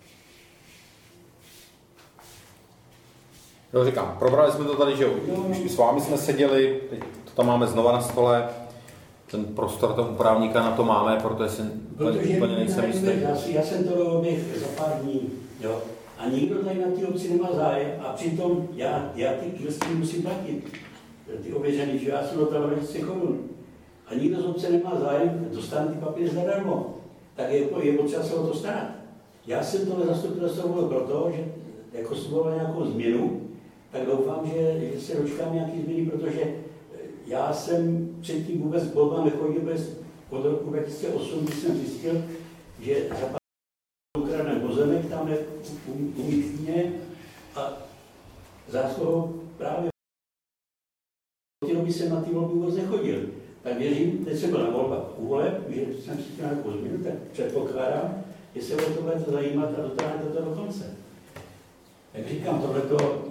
Jo, říkám, probrali jsme to tady, že už s vámi jsme seděli, teď to tam máme znova na stole. ten prostor toho právníka na to máme, protože si
Protože
úplně nejsem jistý.
Já, já jsem to doběh za pár dní, jo, a nikdo tady na té obci nemá zájem a přitom já, já ty kvesty musím platit, ty ověřený, že já jsem dostal dva tisíce korun. A nikdo z obce nemá zájem, dostane ty papíry zadarmo. Tak je, je potřeba se o to starat. Já jsem to nezastupitelstvo byl proto, že jako sliboval nějakou změnu, tak doufám, že, že se dočkám nějaký změny, protože já jsem předtím vůbec k volbám nechodil bez od roku dva tisíce osm, když jsem zjistil, že za pár ukradne pozemek tam je umístěně a zásluhou právě od té doby jsem na ty volby vůbec nechodil. Tak věřím, teď jsem byl na volbách u voleb, že jsem si chtěl nějakou změnu, tak předpokládám, že se o to budete zajímat a dotáhnete to do konce. Jak říkám, tohleto...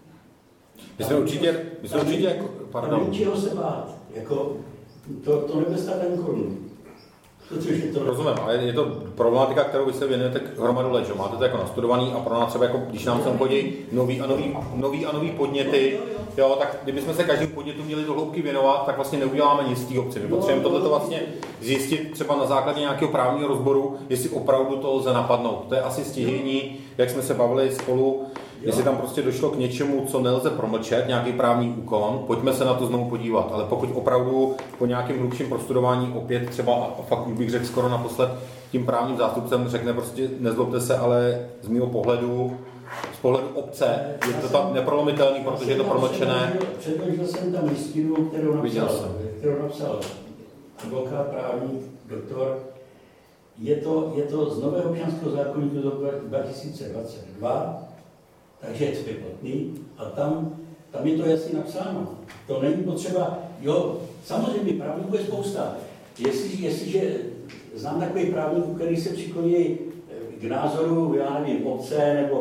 My jsme určitě, my jsme určitě jako, pardon.
Tam čeho se bát, jako, to, to nebude stát ani korunu. To...
Rozumím, ale je to problematika, kterou vy se věnujete hromadu let, že máte to jako nastudovaný a pro nás třeba, jako, když nám sem chodí nový a nový, nový a nový podněty, jo, tak kdybychom se každým podnětu měli do hloubky věnovat, tak vlastně neuděláme nic z té obci. My potřebujeme tohleto vlastně zjistit třeba na základě nějakého právního rozboru, jestli opravdu to lze napadnout. To je asi stěžejní, jak jsme se bavili spolu, jestli tam prostě došlo k něčemu, co nelze promlčet, nějaký právní úkon, pojďme se na to znovu podívat. Ale pokud opravdu po nějakém hlubším prostudování opět třeba, a fakt bych řekl skoro naposled, tím právním zástupcem řekne prostě nezlobte se, ale z mého pohledu, z pohledu obce, je to tam neprolomitelný, protože je to promlčené.
Předložil jsem tam listinu, kterou napsal, kterou napsal advokát, právník, doktor. Je to, je to z nového občanského zákoníku do dva tisíce dvacet dva, takže je to platný a tam, tam je to jasně napsáno. To není potřeba, jo, samozřejmě právníků je spousta. Jestli, jestliže znám takový právníků, který se přikloní k názoru, já nevím, obce, nebo,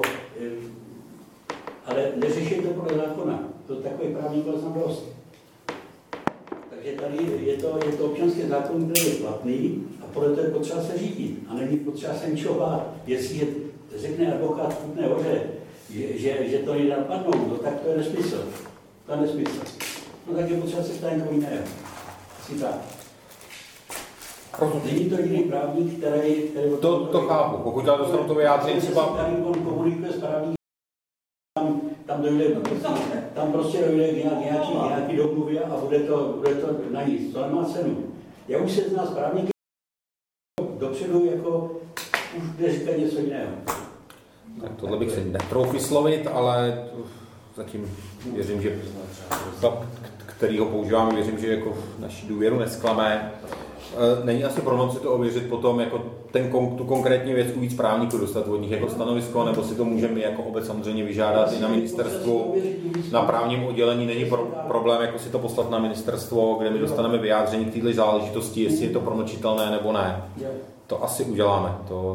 ale neřeší to podle zákona. To takový právník znám dost. Takže tady je to, je to občanský zákon, který je platný a podle toho je potřeba se řídit. A není potřeba se ničeho bát. Jestliže řekne advokát Kutné Hoře, že, že, že to jde napadnout, no tak to je nesmysl. To je nesmysl. No tak je potřeba se stát někoho jiného. Asi tak. Není to jiný právník, který... který
to, to chápu. Pokud já dostanu to vyjádření třeba...
Tady on komunikuje s právníkem, tam, tam dojde, tam prostě dojde k nějaký, nějaký, nějaký domluvě a bude to, bude to na nic. To nemá cenu. Já už se znám s právníkem dopředu, jako už bude říkat něco jiného.
Tak tohle bych se netroufl vyslovit, ale zatím věřím, že který ho používáme, věřím, že jako naši důvěru nesklame. Není asi pro noc si to ověřit potom, jako ten, tu konkrétní věc u víc právníků dostat od nich jako stanovisko, nebo si to můžeme jako obec samozřejmě vyžádat i na ministerstvu. Na právním oddělení není pro, problém, jako si to poslat na ministerstvo, kde my dostaneme vyjádření k této záležitosti, jestli je to promlčitelné nebo ne. To asi uděláme. To...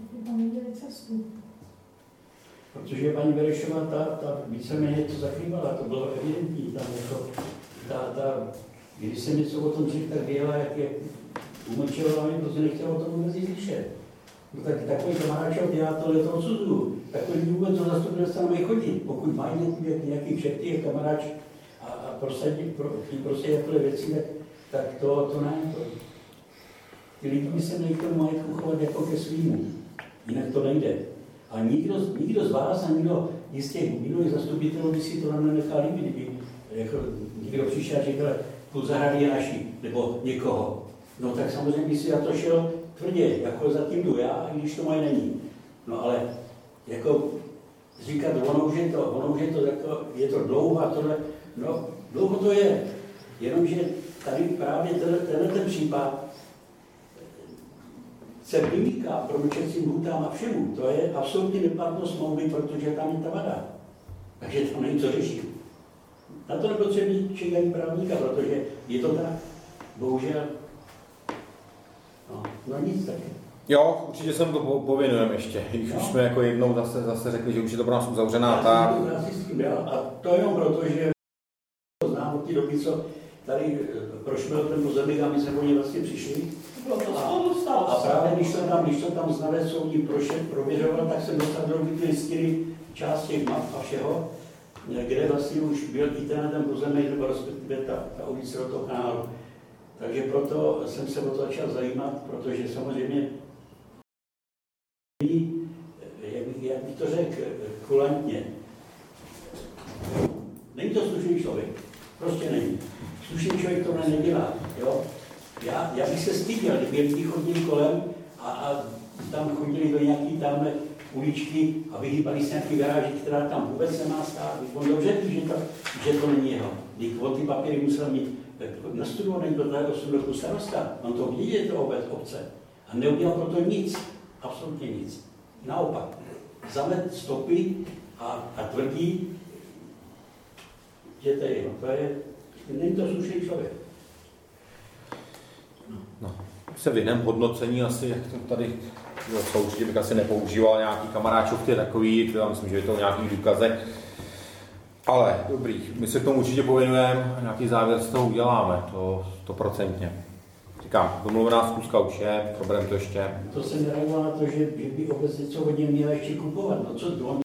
Protože paní Verešová, ta, ta víceméně to zakrývala, to bylo evidentní. Tam jako, ta, ta, když jsem něco o tom řekl, tak věděla, jak je umlčovala, mě prostě nechtěla o tom vůbec slyšet. No tak takový kamaráčov, já tohle to odsuzuju. Takový vůbec to zastupitelstva nemají chodit. Pokud mají nějaký, nějaký kšefty, je kamaráč a, a prosadí, pro, prostě takové věci, tak, tak to, to ne. To. Ty lidi by se měli k tomu majetku chovat jako ke svýmu. Jinak to nejde. A nikdo, nikdo z vás a nikdo z těch minulých zastupitelů by si to nám nenechal líbit, kdyby jako někdo přišel a říkal, půl zahrady je naší, nebo někoho. No tak samozřejmě by si na to šel tvrdě, jako zatím jdu já, i když to moje není. No ale jako říkat, ono už je to, ono už je to, jako, je to dlouho a tohle, no dlouho to je, jenomže tady právě tenhle, tenhle ten případ se vymýká promlčecím lhůtám a všemu. To je absolutní neplatnost smlouvy, protože tam je ta vada. Takže tam není co řešit. Na to nepotřebí čekají právníka, protože je to tak, bohužel. No, no nic taky.
Jo, určitě se to pověnujeme ještě. Když no. už jsme jako jednou zase, zase řekli, že už je to pro nás uzavřená, tak...
Já si s tím dal. A to jenom proto, že znám od té doby, co tady prošel ten pozemek a my jsme o něj vlastně přišli. A, a právě když to tam, když to tam znalec soudní prošel, prověřoval, tak jsem dostal do ruky ty listiny, část těch map a všeho, kde vlastně už byl i ten, ten pozemek, nebo respektive ta, ta ulice do toho kanálu. Takže proto jsem se o to začal zajímat, protože samozřejmě, jak bych, jak bych to řekl, kulantně, není to slušný člověk, prostě není. Slušný člověk tohle nedělá, jo. Já, já bych se styděl, kdyby lidi chodili kolem a, a tam chodili do nějaký tamhle uličky a vyhýbali se nějaký garáži, která tam vůbec nemá stát. On dobře ví, že to, že to není jeho. Když on ty papíry musel mít nastudovaný do toho osm roku starosta, on to věděl, to obec, obce. A neudělal proto nic, absolutně nic. Naopak, zamet stopy a, a tvrdí, že to je, to je, není to slušný člověk.
No. No. Se v jiném hodnocení asi, jak to tady jo, určitě bych asi nepoužíval nějaký kamaráčovky takový, já myslím, že je to o nějakých důkazech. Ale dobrý, my se k tomu určitě pověnujeme, nějaký závěr z toho uděláme, to stoprocentně. Říkám, domluvená zkuska už je, probereme to ještě.
To se nereagoval na to, že, že by obec něco od něm měla ještě kupovat. No co, on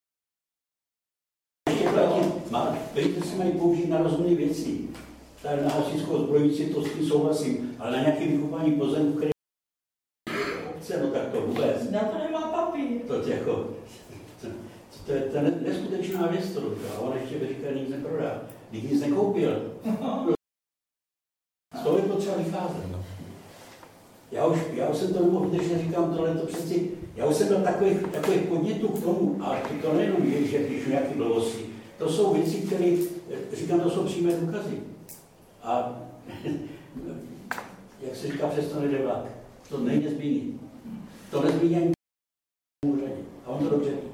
ještě platí, má, peníze se mají použít na rozumné věci. Tady na hasičskou zbrojici, to s tím souhlasím, ale na nějaké vykupání pozemku, které obce, no tak to vůbec.
Na to nemá papír.
To jako, to, to je to neskutečná věc, to a on ještě říká, nic neprodá. Když nic nekoupil. Z toho je potřeba vycházet. Já už, já už jsem to nemohl, když říkám tohle, to přeci, já už jsem byl takových, takových podnětů k tomu, a to nejenom je, že píšu nějaké blbosti. To jsou věci, které, říkám, to jsou přímé důkazy. A jak se říká, přesto nejde vlak. To není nezbýný. To nezbýný ani úřadě. A on to dobře ví.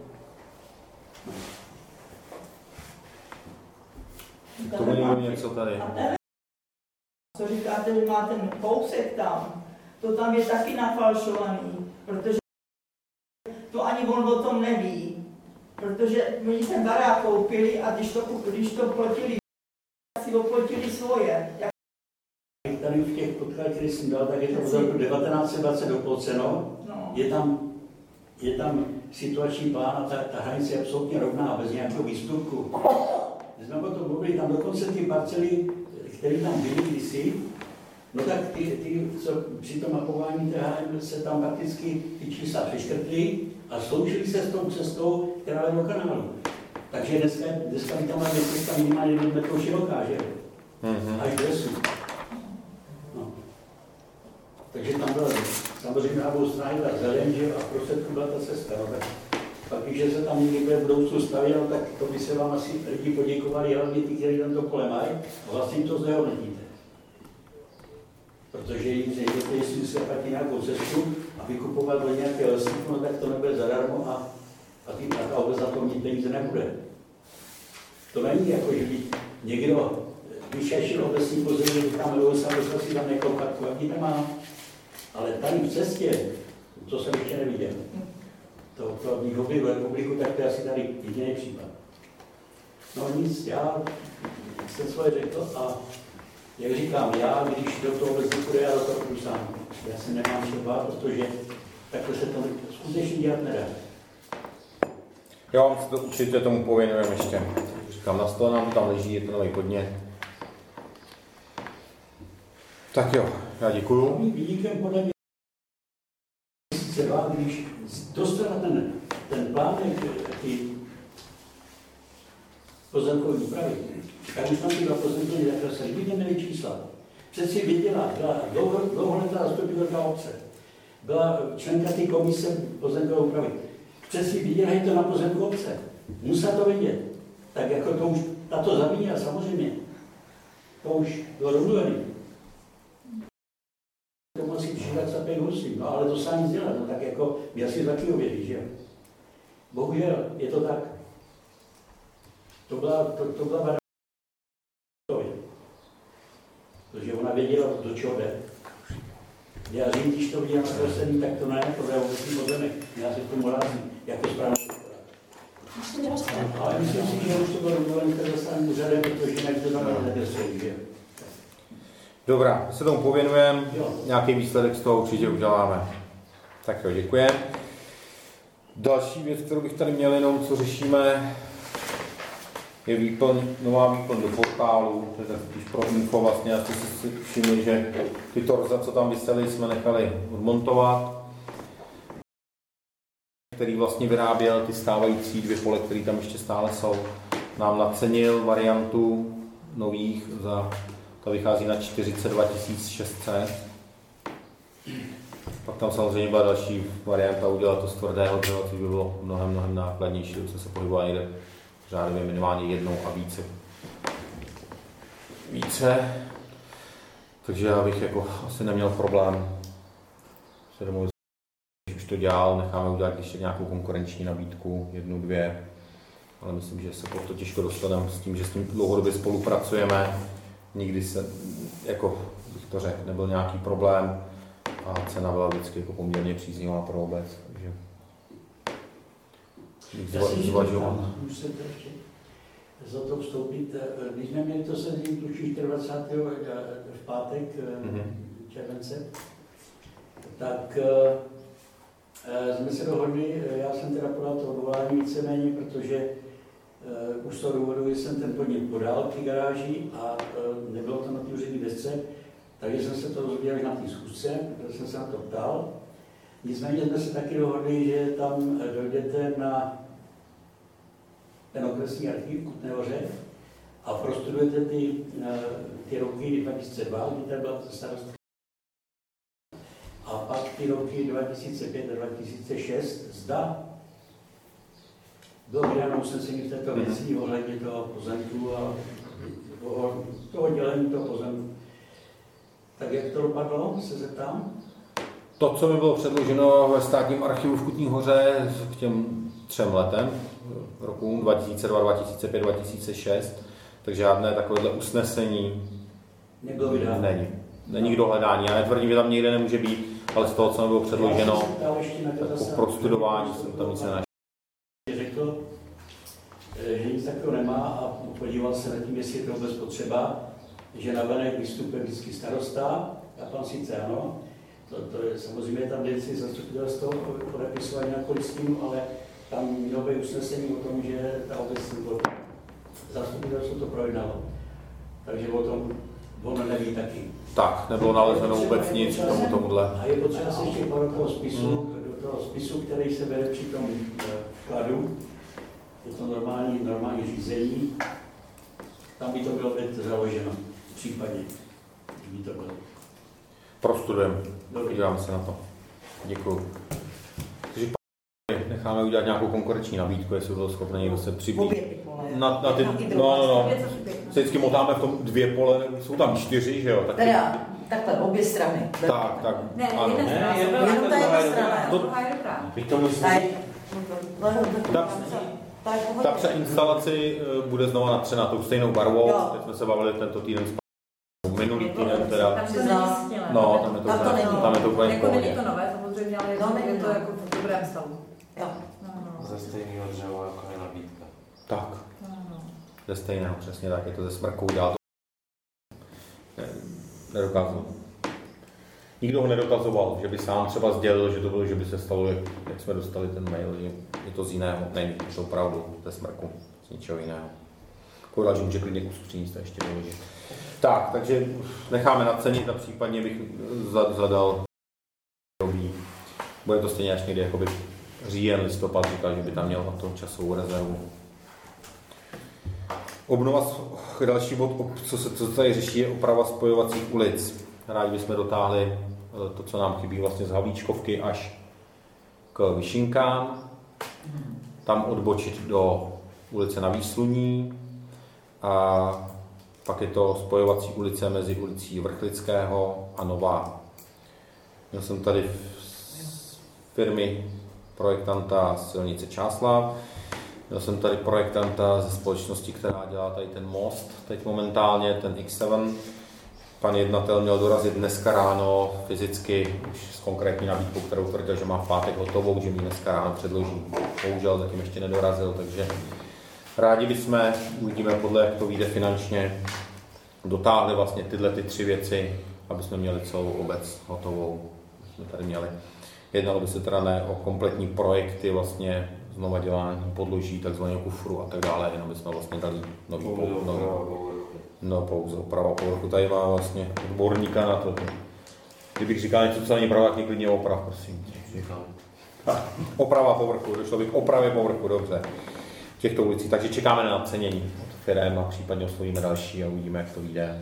K tomu někdo něco tady.
Co říkáte, že má ten kousek tam, to tam je taky nafalšovaný, protože to ani on o tom neví, protože oni ten barák koupili a když to, když to platili, si oplatili svoje. Jak...
Tady v těch podkladech, které jsem dal, tak je to od roku devatenáct set dvacet doplaceno. No. Je tam, je tam situační plán a ta, ta hranice je absolutně rovná, bez nějakého výstupku. My jsme o tom mluvili, tam dokonce ty parcely, které tam byly kdysi, no tak ty, ty co při tom mapování T H M se tam prakticky ty čísla přeškrtly a sloužili se s tou cestou, která je do kanálu. Takže dneska, dneska by tam má cesta minimálně jeden metr široká, že? Mm-hmm. Až do lesu. No. Takže tam byla samozřejmě na obou stranách byla zeleň, že? A v prostředku byla ta cesta. No, tak pak, když se tam někdy v budoucnu stavěl, tak to by se vám asi lidi poděkovali, hlavně ty, kteří tam to kole mají, a vlastně to znehodnotíte. Protože jim řekněte, jestli se platí nějakou cestu a vykupovat do nějaké lesníku, no tak to nebude zadarmo a, a, ty, a ta obec za to mít peníze nebude. To není jako, že by někdo vyšešil obecní pozemí, říkáme, do osa, do si tam nějakou kartu, ani nemá. Ale tady v cestě, to jsem ještě neviděl. To, to v v republiku, tak to je asi tady jediný případ. No nic, já jsem svoje řekl a jak říkám, já, když do toho vůbec nepůjde, já do toho půjdu sám. Já se nemám co bát, protože takhle se to skutečně dělat nedá.
Jo, to určitě tomu pověnujeme ještě. Říkám, na stole nám tam leží, je to nový podnět. Tak jo, já děkuju.
Výnikem podle mě se dva, když dostala ten, ten plánek ty pozemkové úpravy, tak už tam ty dva pozemkové zakreslení, vidím neví čísla. Přeci věděla, byla dlouho, dlouholetá zastupitelka obce, byla členka té komise pozemkové úpravy. Přeci viděla, je to na pozemku obce. Musela to vědět. Tak jako to už, tato zavínila samozřejmě. To už bylo domluvený. To musí přidat za pět husí, no ale to se nic dělat, no tak jako my asi taky uvědí, že jo. Bohužel, je to tak. To byla, to, to byla varianta, protože ona věděla, do čeho jde. Já říct, když to viděla na kreslení, tak to ne, to je obecný pozemek. Já se k tomu rázím, jako správně. Ale myslím si, že už to bylo domluvené katastrálním úřadem, protože jinak to znamená nekreslení, že?
Dobrá, my se tomu pověnujeme, nějaký výsledek z toho určitě uděláme. Tak jo, děkujeme. Další věc, kterou bych tady měl jenom, co řešíme, je výplň, nová výplň do portálu, to je tak spíš pro info vlastně, já jste si všimli, že ty torza, co tam visely, jsme nechali odmontovat, který vlastně vyráběl ty stávající dvě pole, které tam ještě stále jsou, nám nacenil variantu nových, za, to vychází na čtyřicet dva tisíc šest set. Pak tam samozřejmě byla další varianta udělat to z tvrdého dřeva, což by bylo mnohem, mnohem nákladnější, co se pohybovalo někde řádově minimálně jednou a více. Více. Takže já bych jako asi neměl problém se domluvit, když už to dělal, necháme udělat ještě nějakou konkurenční nabídku, jednu, dvě. Ale myslím, že se po to těžko dostaneme s tím, že s tím dlouhodobě spolupracujeme. Nikdy se, jako bych to řekl, nebyl nějaký problém. A cena byla vždycky jako poměrně příznivá pro obec, takže bych zvažoval.
Musím to ještě za to vstoupit. Když jsme měli to sezení tučí dvacátého čtvrtého v pátek mm-hmm. července, tak uh, jsme se dohodli, já jsem teda podal to odvolání víceméně, protože uh, už z toho důvodu jsem ten podnět podal v té garáži a uh, nebylo to na té úřední desce. Takže jsem se to dozvěděl na té schůzce, protože jsem se na to ptal. Nicméně jsme se taky dohodli, že tam dojdete na ten okresní archiv Kutné Hoře a prostudujete ty, ty roky dva tisíce dva, kdy tady byla starostka. A pak ty roky dva tisíce pět a dva tisíce šest, zda bylo vydáno usnesení v této věci ohledně toho pozemku a toho dělení toho pozemku. Tak jak to dopadlo, se zeptám?
To, co mi bylo předloženo ve státním archivu v Kutní Hoře k těm třem letem, rokům dva tisíce dva, dva tisíce pět, dva tisíce šest, tak žádné takovéhle usnesení
nebylo vydáno.
Není. Není k dohledání. Já netvrdím, že tam někde nemůže být, ale z toho, co mi bylo předloženo, po prostudování jsem tam nic nenašel.
Řekl, že nic takového nemá a podíval se na tím, jestli je to vůbec potřeba, že na venek vystupuje vždycky starosta, a pan sice ano, to, to je samozřejmě tam věci zastupitelstvo podepisování na kolistinu, ale tam mělo být usnesení o tom, že ta obec zastupitelstvo to projednalo. Takže o tom on neví taky.
Tak, nebylo nalezeno vůbec nic k tomu tomuhle.
A je potřeba se ještě do toho spisu, hmm. do toho spisu, který se vede při tom vkladu, je to normální, normální řízení, tam by to bylo být založeno. Případně, kdyby to bylo.
Prostudujeme, podíváme se na to. Děkuju. Takže necháme udělat nějakou konkurenční nabídku, jestli bylo schopné někdo se přibít. Na, na ty, no, no, no. Se vždycky motáme v tom dvě pole, jsou tam čtyři, že jo? Tak
teda, takhle, obě strany.
Tak, tak,
ne,
ano.
jedna strana.
Ne, jedna
Jenom ta jedna strana.
To,
druhá je dobrá.
bych to myslel.
Ta, ta přeinstalaci bude znova natřena tou stejnou barvou, jo. Teď jsme se bavili tento týden s minulý týden teda.
Tam to není snělé.
No, tam je to,
tam to, není.
Tam je to úplně
jako
v
není to nové, samozřejmě, ale je to,
no,
je to jako v dobrém stavu.
Jo.
No, no.
Ze stejného dřeva, jako je nabídka.
Tak.
No, no.
Ze stejného, přesně tak, je to ze smrkou, dál to nedokázal. Nikdo ho nedokazoval, že by sám třeba sdělil, že to bylo, že by se stalo, jak, jak jsme dostali ten mail, že je to z jiného, není, je to opravdu ze smrku, z ničeho jiného. Povedal, že může klidně kus přinést a ještě doložit. Tak, takže necháme nacenit a případně bych zadal robí. Bude to stejně až někdy jakoby říjen, listopad, říkal, že by tam měl na to časovou rezervu. Obnova, další bod, co se co tady řeší, je oprava spojovacích ulic. Rádi bychom dotáhli to, co nám chybí vlastně z Havlíčkovky až k Vyšinkám. Tam odbočit do ulice Na Výsluní. A pak je to spojovací ulice mezi ulicí Vrchlického a Nová. Měl jsem tady firmy projektanta silnice Čáslav. Měl jsem tady projektanta ze společnosti, která dělá tady ten most, teď momentálně, ten X sedm. Pan jednatel měl dorazit dneska ráno fyzicky, už s konkrétní nabídkou, kterou tvrdil, že má v pátek hotovou, že mi dneska ráno předloží. Bohužel zatím ještě nedorazil, takže rádi bychom, uvidíme podle, jak to vyjde finančně, dotáhli vlastně tyhle ty tři věci, aby jsme měli celou obec hotovou. Jsme tady měli. Jednalo by se teda ne o kompletní projekty vlastně znova dělání podloží, takzvaného kufru a tak dále, jenom bychom vlastně dali nový povrch. Nový, no pouze oprava povrchu. Tady má vlastně odborníka na to. Kdybych říkal něco, co není pravda, tak mě klidně oprav, prosím. Oprava povrchu, došlo by k opravě povrchu, dobře. V těchto ulicích, takže čekáme na nacenění od firem a případně oslovíme další a uvidíme, jak to vyjde.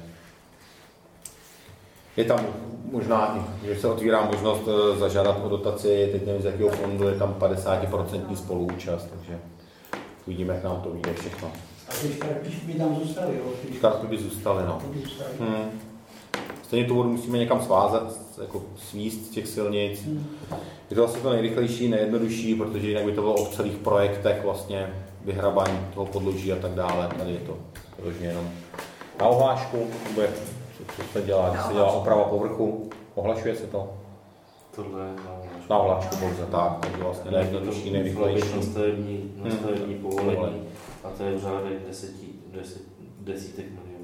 Je tam možná, že se otvírá možnost zažádat o dotaci, teď nevím z jakého fondu, je tam padesát procent spoluúčast, takže uvidíme, jak nám to vyjde všechno.
A ty škarpičky by tam zůstaly, jo?
Škarpy by zůstaly, no. Hmm. Stejně tu vodu musíme někam svázat, jako svízt z těch silnic. Hmm. Je to vlastně to nejrychlejší, nejjednodušší, protože jinak by to bylo o celých projektech vlastně vyhrabání toho podloží a tak dále. Tady je to vyloženě jenom na ohlášku, nebo jak, co se dělá, když se dělá oprava povrchu, ohlašuje se to?
Tohle je na ohlášku.
Na ohlášku pouze, tak, takže vlastně nejjednodušší, nejrychlejší.
Na stavební, na stavební
hmm.
povolení a to je v řádech deseti, deset, desítek milionů.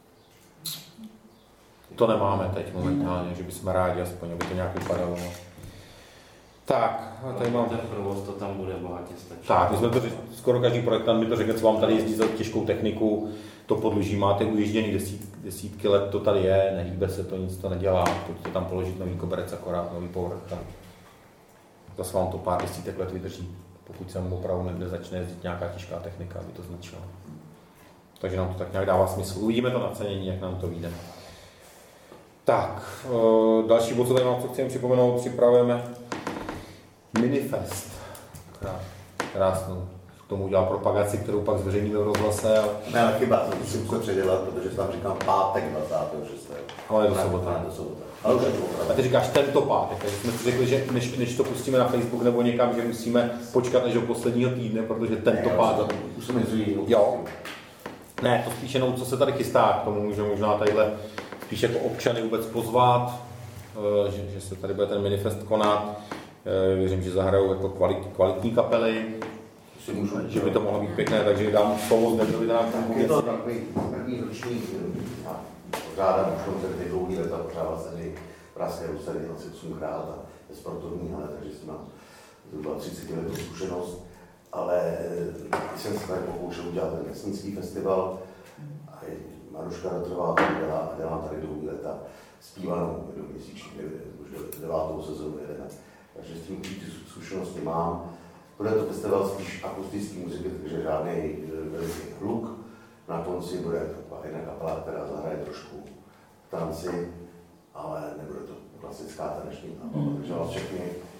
To nemáme teď momentálně, že bychom rádi aspoň, aby to nějak vypadalo. Tak, tady mám...
Ten provoz to tam bude bohatě stačit.
Tak, my jsme to, skoro každý projektant mi to řekne, co vám tady jezdí za těžkou techniku, to podloží máte ujížděný desít, desítky let, to tady je, nehýbe se to, nic to nedělá, pojďte tam položit nový koberec, akorát nový povrch. Zase vám to pár desítek let vydrží, pokud se mu opravdu někde začne jezdit nějaká těžká technika, aby to značila. Takže nám to tak nějak dává smysl. Uvidíme to na cenění, jak nám to vyjde. Tak, další bod, co tady mám, co chceme připomenout, připravujeme Minifest. Krásnou. K tomu udělal propagaci, kterou pak zveřejníme v rozhlase. Ale...
Ne, chyba, to musím se předělat, protože tam říkám pátek dvacátého šestého
Ale do sobota.
Ne, do sobota. Ale už je to
a ty říkáš tento pátek, takže jsme si řekli, že než, než to pustíme na Facebook nebo někam, že musíme počkat až do posledního týdne, protože tento
ne,
pátek...
Už jsem nezví.
Jo. Ne, to spíš jenom, co se tady chystá, k tomu může možná tadyhle spíš jako občany vůbec pozvat, že, že se tady bude ten Minifest konat. Věřím, že zahrajou jako kvalit, kvalitní kapely,
Můžu,
že by to mohlo být pěkné, takže dám slovo z nebyli nám k tomu
věci. Je to takový první ročník, pořádám už koncerty dlouhý leta, pořádal jsem i Pražské Rusedy asi osmkrát a je sportovní, ale takže jsem mám zhruba třicet letou zkušenost, ale jsem se tady pokoušel udělat ten vesnický festival a Maruška Rotrová to dělá a dělám tady dlouhý leta zpívanou měsíčně, už devátou sezónu jedeme. Takže s tím určitě zkušenosti mám. Bude to festival spíš akustický muziky, takže žádný veliký hluk. Na konci bude taková jedna kapela, která zahraje trošku tanci, ale nebude to klasická taneční kapela. Takže vás všechny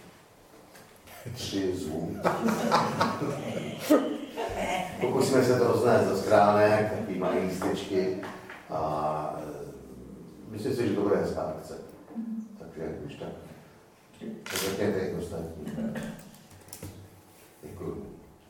tři zvu. Pokusíme se to roznést do skránek, takový malý lístečky a myslím si, že to bude hezká akce. Takže když tak. Řekněte jak ostatní. Děkuju.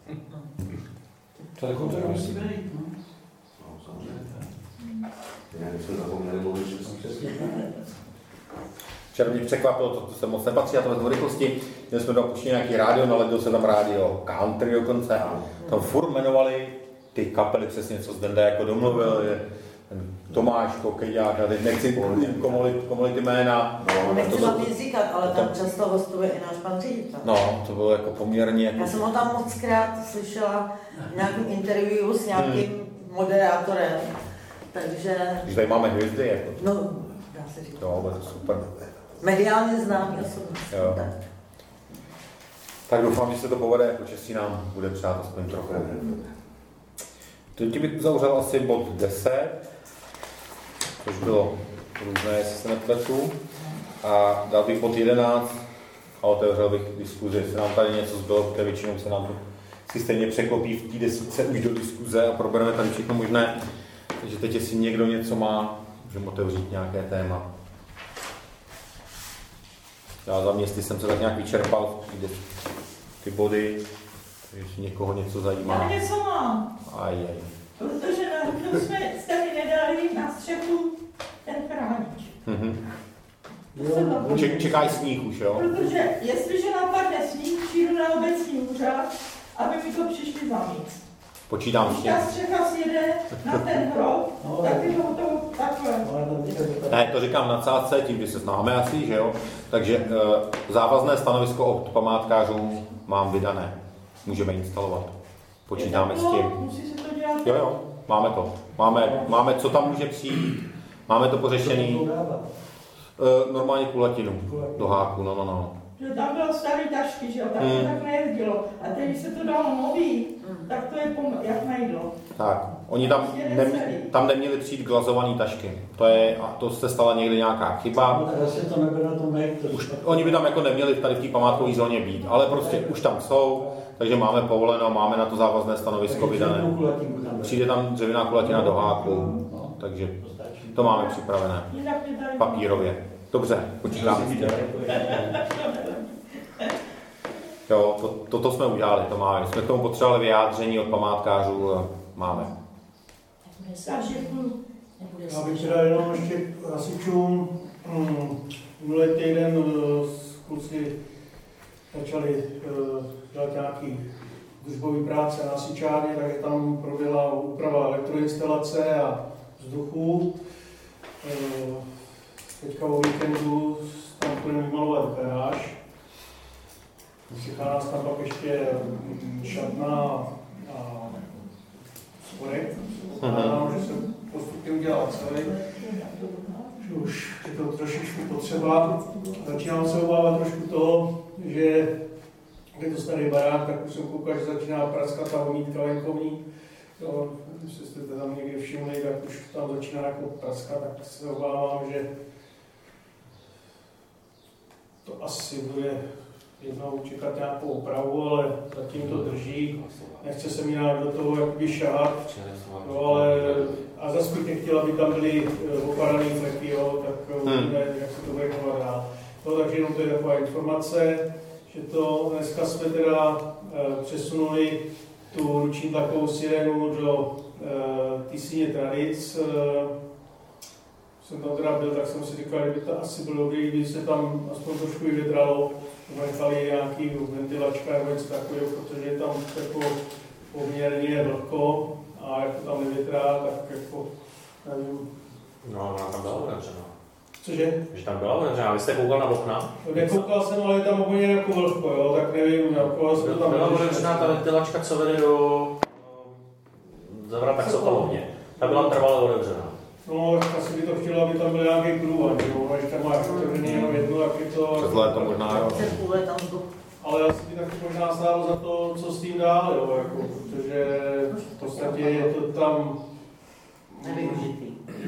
To jako to musí být, no.
No, samozřejmě. Jinak jsme zapomněli mluvit, že jsem přesně.
Včera mě překvapilo, to, to se moc nepatří, a to ve rychlosti. Měli jsme do opuštění nějaký rádio, naledil se tam rádio country dokonce. Tam furt jmenovali ty kapely přesně, co Zdenda jako domluvil. Je, Tomáš Kokeďák, a teď nechci komolit, komolit jména.
No, nechci
to,
vám nic říkat, ale tam často hostuje i náš pan ředitel.
No, to bylo jako poměrně... Jako...
Já jsem ho tam moc krát slyšela v nějakém interview s nějakým hmm. moderátorem, takže...
Když tady máme hvězdy, jako...
No, dá se říct.
Jo, bude to super.
Mediálně známý osobnost. Tak.
tak doufám, že se to povede, jako že si nám bude přát aspoň trochu. Teď bych uzavřel asi bod deset, což bylo různé, jestli se nepletu. A dal bych bod jedenáct a otevřel bych diskuzi, jestli nám tady něco zbylo, protože většinou se nám to si stejně překlopí v té desítce už do diskuze a probereme tady všechno možné. Takže teď, jestli někdo něco má, můžeme otevřít nějaké téma. Já za městy jsem se tak nějak vyčerpal ty body, takže jestli někoho něco zajímá.
Já něco mám.
Aj, aj.
Protože na jsme jste mi nedali na střechu ten chránič.
Mm-hmm. Ček, čekaj sníh už, jo?
Protože jestliže napadne sníh, přijdu na obecní úřad, aby mi to přišli zamít.
Počítám
Když
ještě.
ta střecha sjede na ten hrob,
no,
tak je to to takhle.
Ne, to říkám na cátce, tím, že se známe asi, že jo? Takže e, závazné stanovisko od památkářů mám vydané. můžeme instalovat. Počítáme s tím.
Musí se to dělat.
Jo, jo, máme to. Máme, máme, co tam může přijít, máme to pořešený. E, normálně kulatinu do háku, no, no, no.
Že tam bylo starý tašky, že jo, tak
Hmm.
to tak nejezdilo. A teď, když se to dalo nový, tak to je pom- jak na jídlo.
Tak, oni tam, nem, tam neměli přijít glazované tašky. To je, a to se stala někde nějaká chyba.
No, zase to nebylo na tom nejde.
Už, oni by tam jako neměli tady v té památkové zóně být, ale prostě už tam jsou, takže máme povoleno, máme na to závazné stanovisko vydané. Přijde tam dřevěná kulatina do háku, takže to máme připravené.
Jinak mě tady...
Papírově. Dobře, počítáme s tím. Jo, to, toto jsme udělali, to máme. Jsme k tomu potřebovali vyjádření od památkářů, máme.
Takže
Já bych teda jenom ještě hasičům, hm, minulý týden s kluci začali uh, dělat nějaký službový práce na hasičárně, takže tam proběhla úprava elektroinstalace a vzduchu. Uh, teďka o víkendu tam budeme vymalovat garáž. Čeká nás tam pak ještě šatna a spodek. Předpokládám, že se postupně udělá celý. Že už je to trošičku potřeba. Začínám se obávat trošku toho, že je to starý barák, tak už jsem koukal, že začíná praskat ta homítka venkovní. Jo, jestli jste tam někdy všimli, tak už tam začíná jako praskat, tak se obávám, že to asi bude jednou čekat nějakou opravu, ale zatím to drží. Nechce se mi nějak do toho jakoby šahat, no, ale a zase bych nechtěl, aby tam byly opadaný fleky, jo, tak uvidíme, hmm. jak se to bude chovat dál. No, takže jenom to je taková informace, že to dneska jsme teda e, přesunuli tu ruční tlakovou sirénu do e, té síně Tradic. E, jsem tam teda byl, tak jsem si říkal, že by to asi bylo dobré, kdyby se tam aspoň trošku i vydralo, nechali nějaký ventilačka nebo něco takového, protože je tam jako poměrně vlhko a jako tam nevětrá, tak jako nevím.
No, ona tam byla otevřená.
Cože?
Že tam byla otevřená, vy jste koukal na okna?
Nekoukal jsem, ale je tam úplně jako vlhko, jo, tak nevím, jako se to tam...
Byla otevřená ta ventilačka, co vede do zavrat tak sokolovně. Ta byla trvale otevřená.
No, asi by to chtělo, aby tam byl nějaký průvod, jo, když tam máš otevřený jenom jednu, tak je to...
Přes léto možná, jo.
Ale asi by taky možná stálo za to, co s tím dál, jo, jako, protože v podstatě je to tam...
Nevyužitý.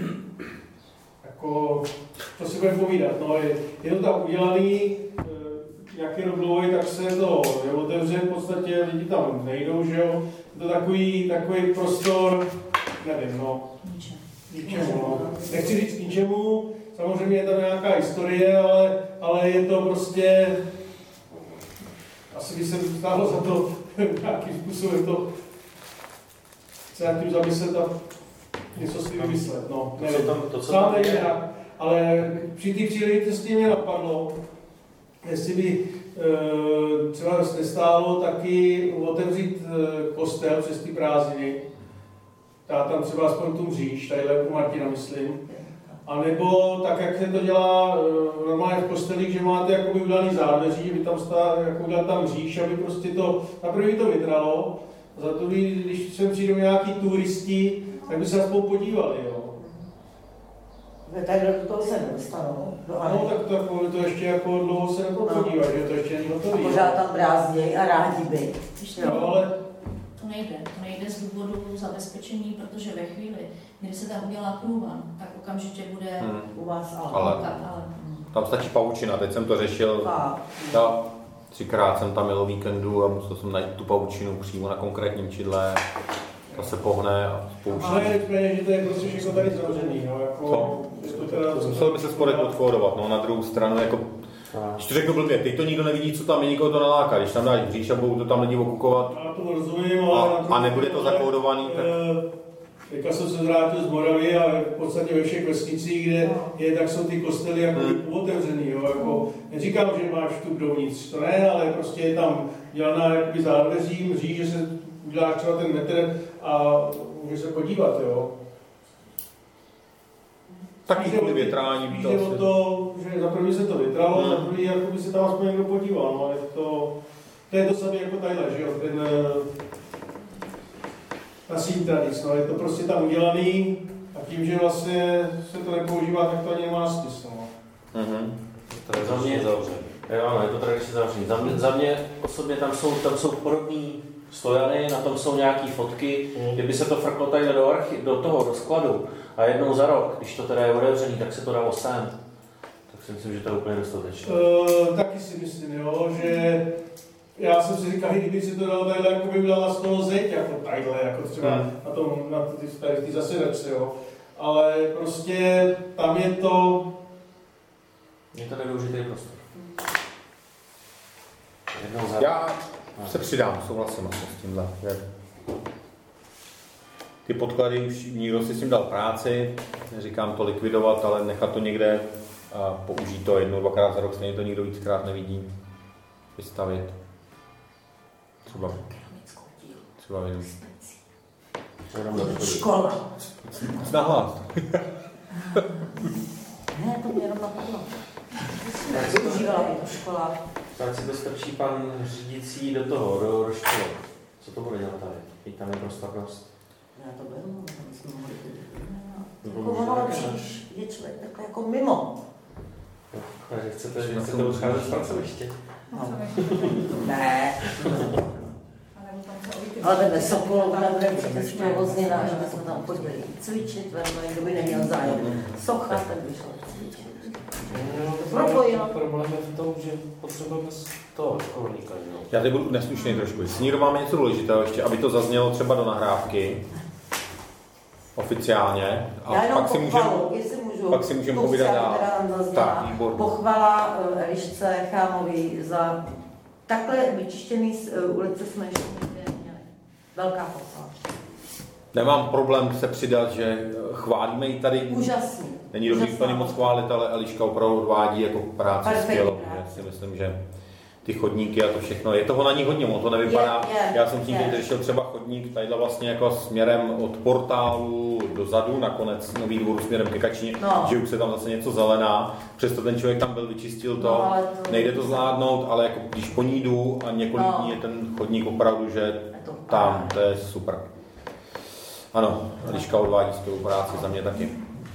Jako, to si budeme povídat, no, je, je to tam udělaný, jak je dlouhý, tak se to je otevře, v podstatě lidi tam nejdou, že jo, je to takový, takový prostor, nevím, no. Ničemu, no. Nechci říct ničemu, samozřejmě je tam nějaká historie, ale, ale je to prostě, asi by se stálo za to nějakým způsobem to se nad tím zamyslet a něco si vymyslet, no, nevím.
To, to, co
Sám nevím jak, ale při té příležitosti mě napadlo, jestli by e, třeba nestálo taky otevřít e, kostel přes ty prázdniny, dá tam třeba aspoň tu mříž, tadyhle u Martina myslím, a nebo tak, jak se to dělá e, normálně v kostelích, že máte jakoby udělaný zádveří, že by tam stá, jako udělat tam mříž, aby prostě to, naprvé to vydralo, a za to, když sem přijdou nějaký turisti, tak by se aspoň podívali, jo.
Tak do toho se nedostanou.
No, tak to, jako, to ještě jako dlouho se nepodívat, že to ještě není hotový.
A pořád tam brázděj a rádi by.
Jo, ale
to nejde. To nejde z důvodu zabezpečení, protože ve chvíli, kdy se tam udělá průvan, tak okamžitě bude
Hmm.
U vás ale.
Ale
ale
tam stačí pavučina, teď jsem to řešil. Já třikrát jsem tam jel o víkendu a musel jsem najít tu pavučinu přímo na konkrétním čidle. Ta se pohne a spouští.
ale je úplně, že to je prostě všechno tady zavřený, no, jako, je to teda...
Musel by se spodek odkódovat, no, na druhou stranu, jako, když to řeknu blbě, teď to nikdo nevidí, co tam je, nikoho to naláká, když tam dáš bříš a budou to tam lidi okukovat
Já to rozumím, ale...
a, a nebude to zakódovaný, tak...
Teďka jsem se vrátil z Moravy a v podstatě ve všech vesnicích, kde je, tak jsou ty kostely jako hmm. otevřený, jo, jako, neříkám, že máš vstup dovnitř, to ne, ale prostě je tam dělaná jakoby zádveří, mří, že se uděláš třeba ten metr a může se podívat, jo.
Taky kvůli větrání by to
asi...
asi...
to, že za první se to vytralo,
hmm.
za první jako by se tam aspoň někdo podíval, no, je to... to je to samé jako tadyhle, že jo, ten ta síň tradic, no, je to prostě tam udělaný a tím, že vlastně se to nepoužívá, tak to ani nemá smysl. No.
Mm-hmm. Za mě je zavřený. Jo, ano, je to tradičně zavřený. Za mě, za mě osobně tam jsou, tam jsou podobný stojany, na tom jsou nějaký fotky. Mm. Kdyby se to frklo tady do, archi, do toho, do skladu a jednou za rok, když to teda je otevřený, tak se to dalo sem. Tak si myslím, že to je úplně dostatečné.
Uh, taky si myslím, jo, že já jsem si říkal, kdyby si to dalo tadyhle, jako by udělala z toho zeď, jako tadyhle, jako třeba mm. na tom, na ty, tady, ty zasedačce, jo. Ale prostě tam je to...
Je to nevyužitý prostor. Za...
Já se přidám, souhlasím s tímhle. Ty podklady už někdo si s tím dal práci, neříkám to likvidovat, ale nechat to někde a použít to jednou, dvakrát za rok, stejně to nikdo víckrát nevidí. Vystavit. Třeba. Třeba jenom.
Škola.
Nahlas.
Ne, to mě jenom napadlo. Využívala by to škola.
Tak si to strčí pan řídící do toho, do, do školy. Co to bude dělat tady? Teď tam je prostor dost.
Já to beru, tam jsme mohli být. Jako ono lepší, je člověk takhle jako mimo.
Takže chcete, že chcete odcházet z pracoviště?
No. Ne. Ale vedle Sokolova nebudeme přijít z provozněna, že jsme tam chodili cvičit, vedle, kdo by neměl zájem. Socha, tak by šel cvičit.
No, problém je v tom, že potřebujeme z toho školníka.
Já teď budu neslušný trošku. Jestli někdo máme něco důležitého ještě, aby to zaznělo třeba do nahrávky, oficiálně, a pak si můžeme pak si můžeme povídat dál. Tak, výborně.
Pochvala Elišce Chámový za takhle vyčištěný ulice jsme ještě nikdy neměli. Velká pochvala.
Nemám problém se přidat, že chválíme ji tady.
Úžasný.
Není dobrý úplně moc chválit, ale Eliška opravdu odvádí jako práci skvělou. Já si myslím, že ty chodníky a to všechno, je toho na ní hodně, on to nevypadá.
Je, je,
Já jsem tím
je.
teď řešil třeba chodník tadyhle vlastně jako směrem od portálu dozadu, nakonec Nový Dvůr směrem ke Kačíně,
no.
Že už se tam zase něco zelená, přesto ten člověk tam byl, vyčistil to,
no, to
nejde to zvládnout, ale jako když po ní jdu a několik
no.
dní je ten chodník opravdu, že
to
tam, to je super. Ano, Eliška odvádí skvělou práci, za mě taky.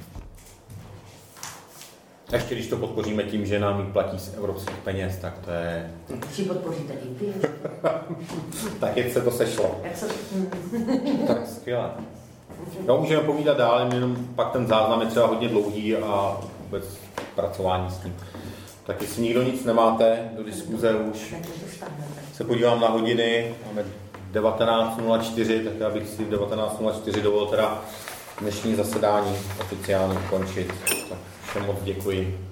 Ještě když to podpoříme tím, že nám ji platí z evropských peněz, tak to je...
Když ji podpoříte i vy.
Tak jak se to sešlo.
Jak se...
Tak skvěle. No, můžeme povídat dál, jenom pak ten záznam je třeba hodně dlouhý a vůbec pracování s tím. Tak jestli nikdo nic nemáte do diskuze už, se podívám na hodiny, máme devatenáct nula čtyři, tak já bych si v devatenáct nula čtyři dovolil teda dnešní zasedání oficiálně ukončit. Tak všem moc děkuji.